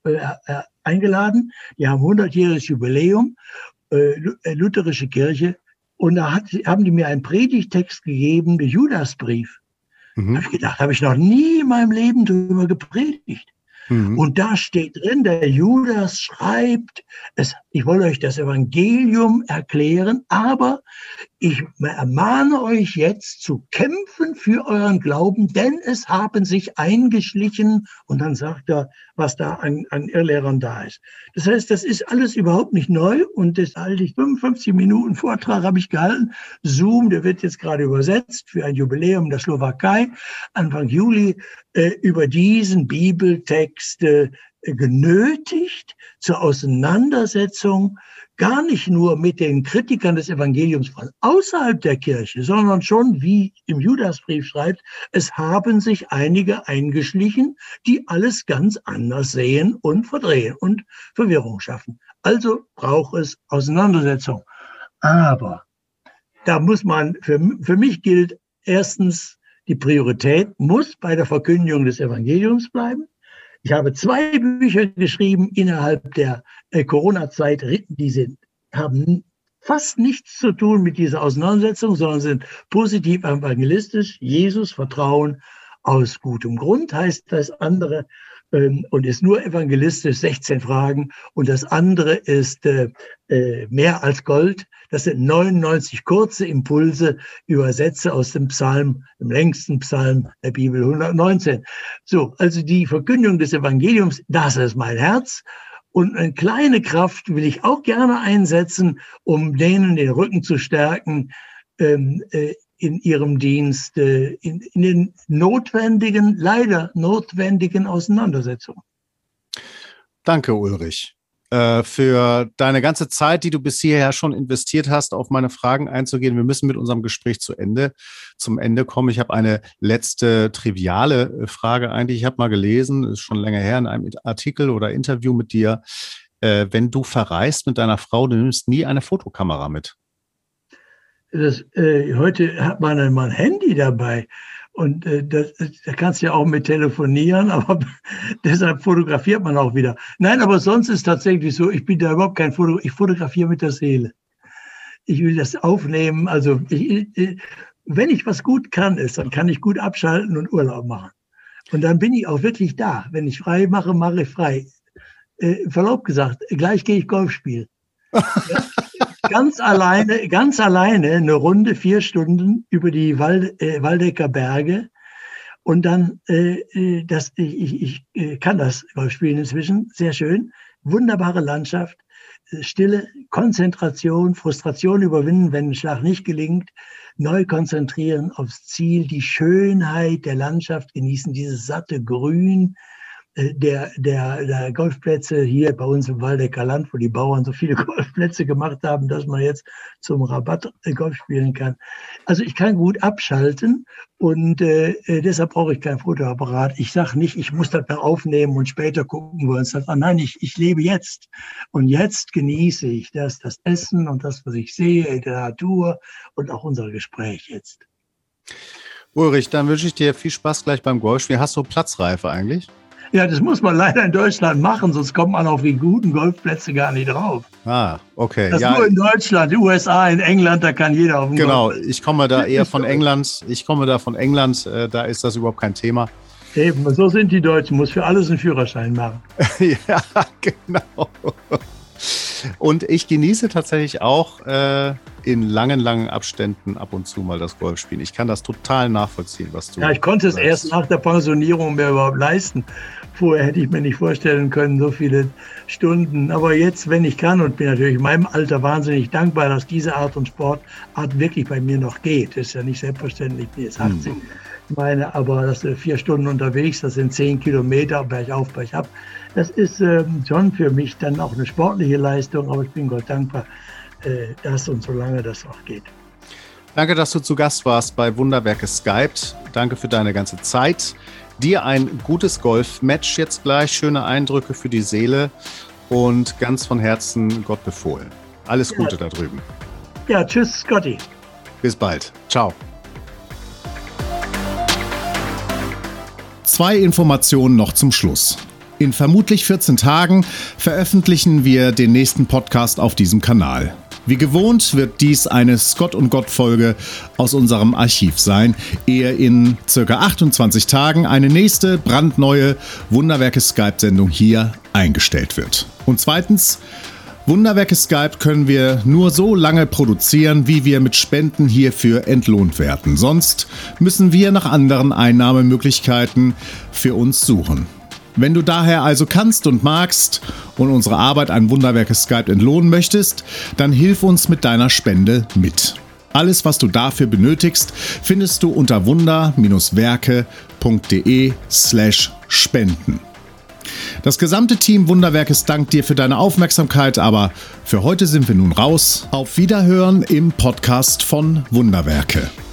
eingeladen. Die haben 100-jähriges Jubiläum, lutherische Kirche. Und da haben die mir einen Predigtext gegeben, den Judasbrief. Da habe ich gedacht, habe ich noch nie in meinem Leben darüber gepredigt. Und da steht drin, der Judas schreibt, ich wollte euch das Evangelium erklären, aber ich ermahne euch jetzt zu kämpfen für euren Glauben, denn es haben sich eingeschlichen, und dann sagt er, was da an Irrlehrern da ist. Das heißt, das ist alles überhaupt nicht neu, und das halte ich 55 Minuten Vortrag habe ich gehalten. Zoom, der wird jetzt gerade übersetzt für ein Jubiläum der Slowakei, Anfang Juli, über diesen Bibeltext genötigt zur Auseinandersetzung, gar nicht nur mit den Kritikern des Evangeliums von außerhalb der Kirche, sondern schon, wie im Judasbrief schreibt, es haben sich einige eingeschlichen, die alles ganz anders sehen und verdrehen und Verwirrung schaffen. Also braucht es Auseinandersetzung. Aber da muss man, für mich gilt erstens, die Priorität muss bei der Verkündigung des Evangeliums bleiben. Ich habe 2 Bücher geschrieben innerhalb der Corona-Zeit, haben fast nichts zu tun mit dieser Auseinandersetzung, sondern sind positiv evangelistisch. Jesus, Vertrauen aus gutem Grund heißt das andere, und ist nur evangelistisch, 16 Fragen. Und das andere ist mehr als Gold. Das sind 99 kurze Impulse, Übersätze aus dem Psalm, dem längsten Psalm der Bibel, 119. So, also die Verkündigung des Evangeliums, das ist mein Herz. Und eine kleine Kraft will ich auch gerne einsetzen, um denen den Rücken zu stärken, in ihrem Dienst, in den leider notwendigen Auseinandersetzungen. Danke, Ulrich, für deine ganze Zeit, die du bis hierher schon investiert hast, auf meine Fragen einzugehen. Wir müssen mit unserem Gespräch zum Ende kommen. Ich habe eine letzte triviale Frage eigentlich. Ich habe mal gelesen, ist schon länger her, in einem Artikel oder Interview mit dir, wenn du verreist mit deiner Frau, du nimmst nie eine Fotokamera mit. Heute hat man ein Handy dabei, und da kannst du ja auch mit telefonieren, aber deshalb fotografiert man auch wieder. Nein, aber sonst ist tatsächlich so, ich bin da überhaupt kein ich fotografiere mit der Seele. Ich will das aufnehmen, also wenn ich was gut kann, dann kann ich gut abschalten und Urlaub machen. Und dann bin ich auch wirklich da. Wenn ich frei mache, mache ich frei. Verlaub gesagt, gleich gehe ich Golf spielen. Ja? Ganz alleine eine Runde, 4 Stunden über die Waldecker Berge. Und dann, ich kann das Golf spielen inzwischen, sehr schön. Wunderbare Landschaft, Stille, Konzentration, Frustration überwinden, wenn ein Schlag nicht gelingt, neu konzentrieren aufs Ziel, die Schönheit der Landschaft genießen, dieses satte Grün, der Golfplätze hier bei uns im Waldecker Land, wo die Bauern so viele Golfplätze gemacht haben, dass man jetzt zum Rabatt Golf spielen kann. Also ich kann gut abschalten und deshalb brauche ich kein Fotoapparat. Ich sage nicht, ich muss das noch aufnehmen und später gucken wir uns das an. Nein, ich lebe jetzt. Und jetzt genieße ich das Essen und das, was ich sehe in der Natur und auch unser Gespräch jetzt. Ulrich, dann wünsche ich dir viel Spaß gleich beim Golfspielen. Hast du Platzreife eigentlich? Ja, das muss man leider in Deutschland machen, sonst kommt man auf die guten Golfplätze gar nicht drauf. Ah, okay. Das nur in Deutschland, in den USA, in England, da kann jeder auf den Golfplatz. Genau, ich komme da eher von England. Da ist das überhaupt kein Thema. Eben, so sind die Deutschen, muss für alles einen Führerschein machen. Ja, genau. Und ich genieße tatsächlich auch in langen Abständen ab und zu mal das Golfspielen. Ich kann das total nachvollziehen, was du. Ja, ich konnte es erst nach der Pensionierung mir überhaupt leisten. Vorher hätte ich mir nicht vorstellen können, so viele Stunden. Aber jetzt, wenn ich kann, und bin natürlich in meinem Alter wahnsinnig dankbar, dass diese Art und Sportart wirklich bei mir noch geht. Das ist ja nicht selbstverständlich, ich bin jetzt 80. Ich meine, aber das sind 4 Stunden unterwegs, das sind 10 Kilometer, bergauf, bergab. Das ist schon für mich dann auch eine sportliche Leistung, aber ich bin Gott dankbar, dass und solange das auch geht. Danke, dass du zu Gast warst bei Wunderwerke Skype. Danke für deine ganze Zeit. Dir ein gutes Golfmatch jetzt gleich, schöne Eindrücke für die Seele und ganz von Herzen Gott befohlen. Alles Gute da drüben. Ja, tschüss, Scotty. Bis bald. Ciao. 2 Informationen noch zum Schluss. In vermutlich 14 Tagen veröffentlichen wir den nächsten Podcast auf diesem Kanal. Wie gewohnt wird dies eine Scott und Gott Folge aus unserem Archiv sein, ehe in ca. 28 Tagen eine nächste brandneue Wunderwerke Skype-Sendung hier eingestellt wird. Und zweitens, Wunderwerke Skype können wir nur so lange produzieren, wie wir mit Spenden hierfür entlohnt werden. Sonst müssen wir nach anderen Einnahmemöglichkeiten für uns suchen. Wenn du daher also kannst und magst und unsere Arbeit an Wunderwerke Skype entlohnen möchtest, dann hilf uns mit deiner Spende mit. Alles, was du dafür benötigst, findest du unter wunder-werke.de/spenden. Das gesamte Team Wunderwerkes dankt dir für deine Aufmerksamkeit, aber für heute sind wir nun raus. Auf Wiederhören im Podcast von Wunderwerke.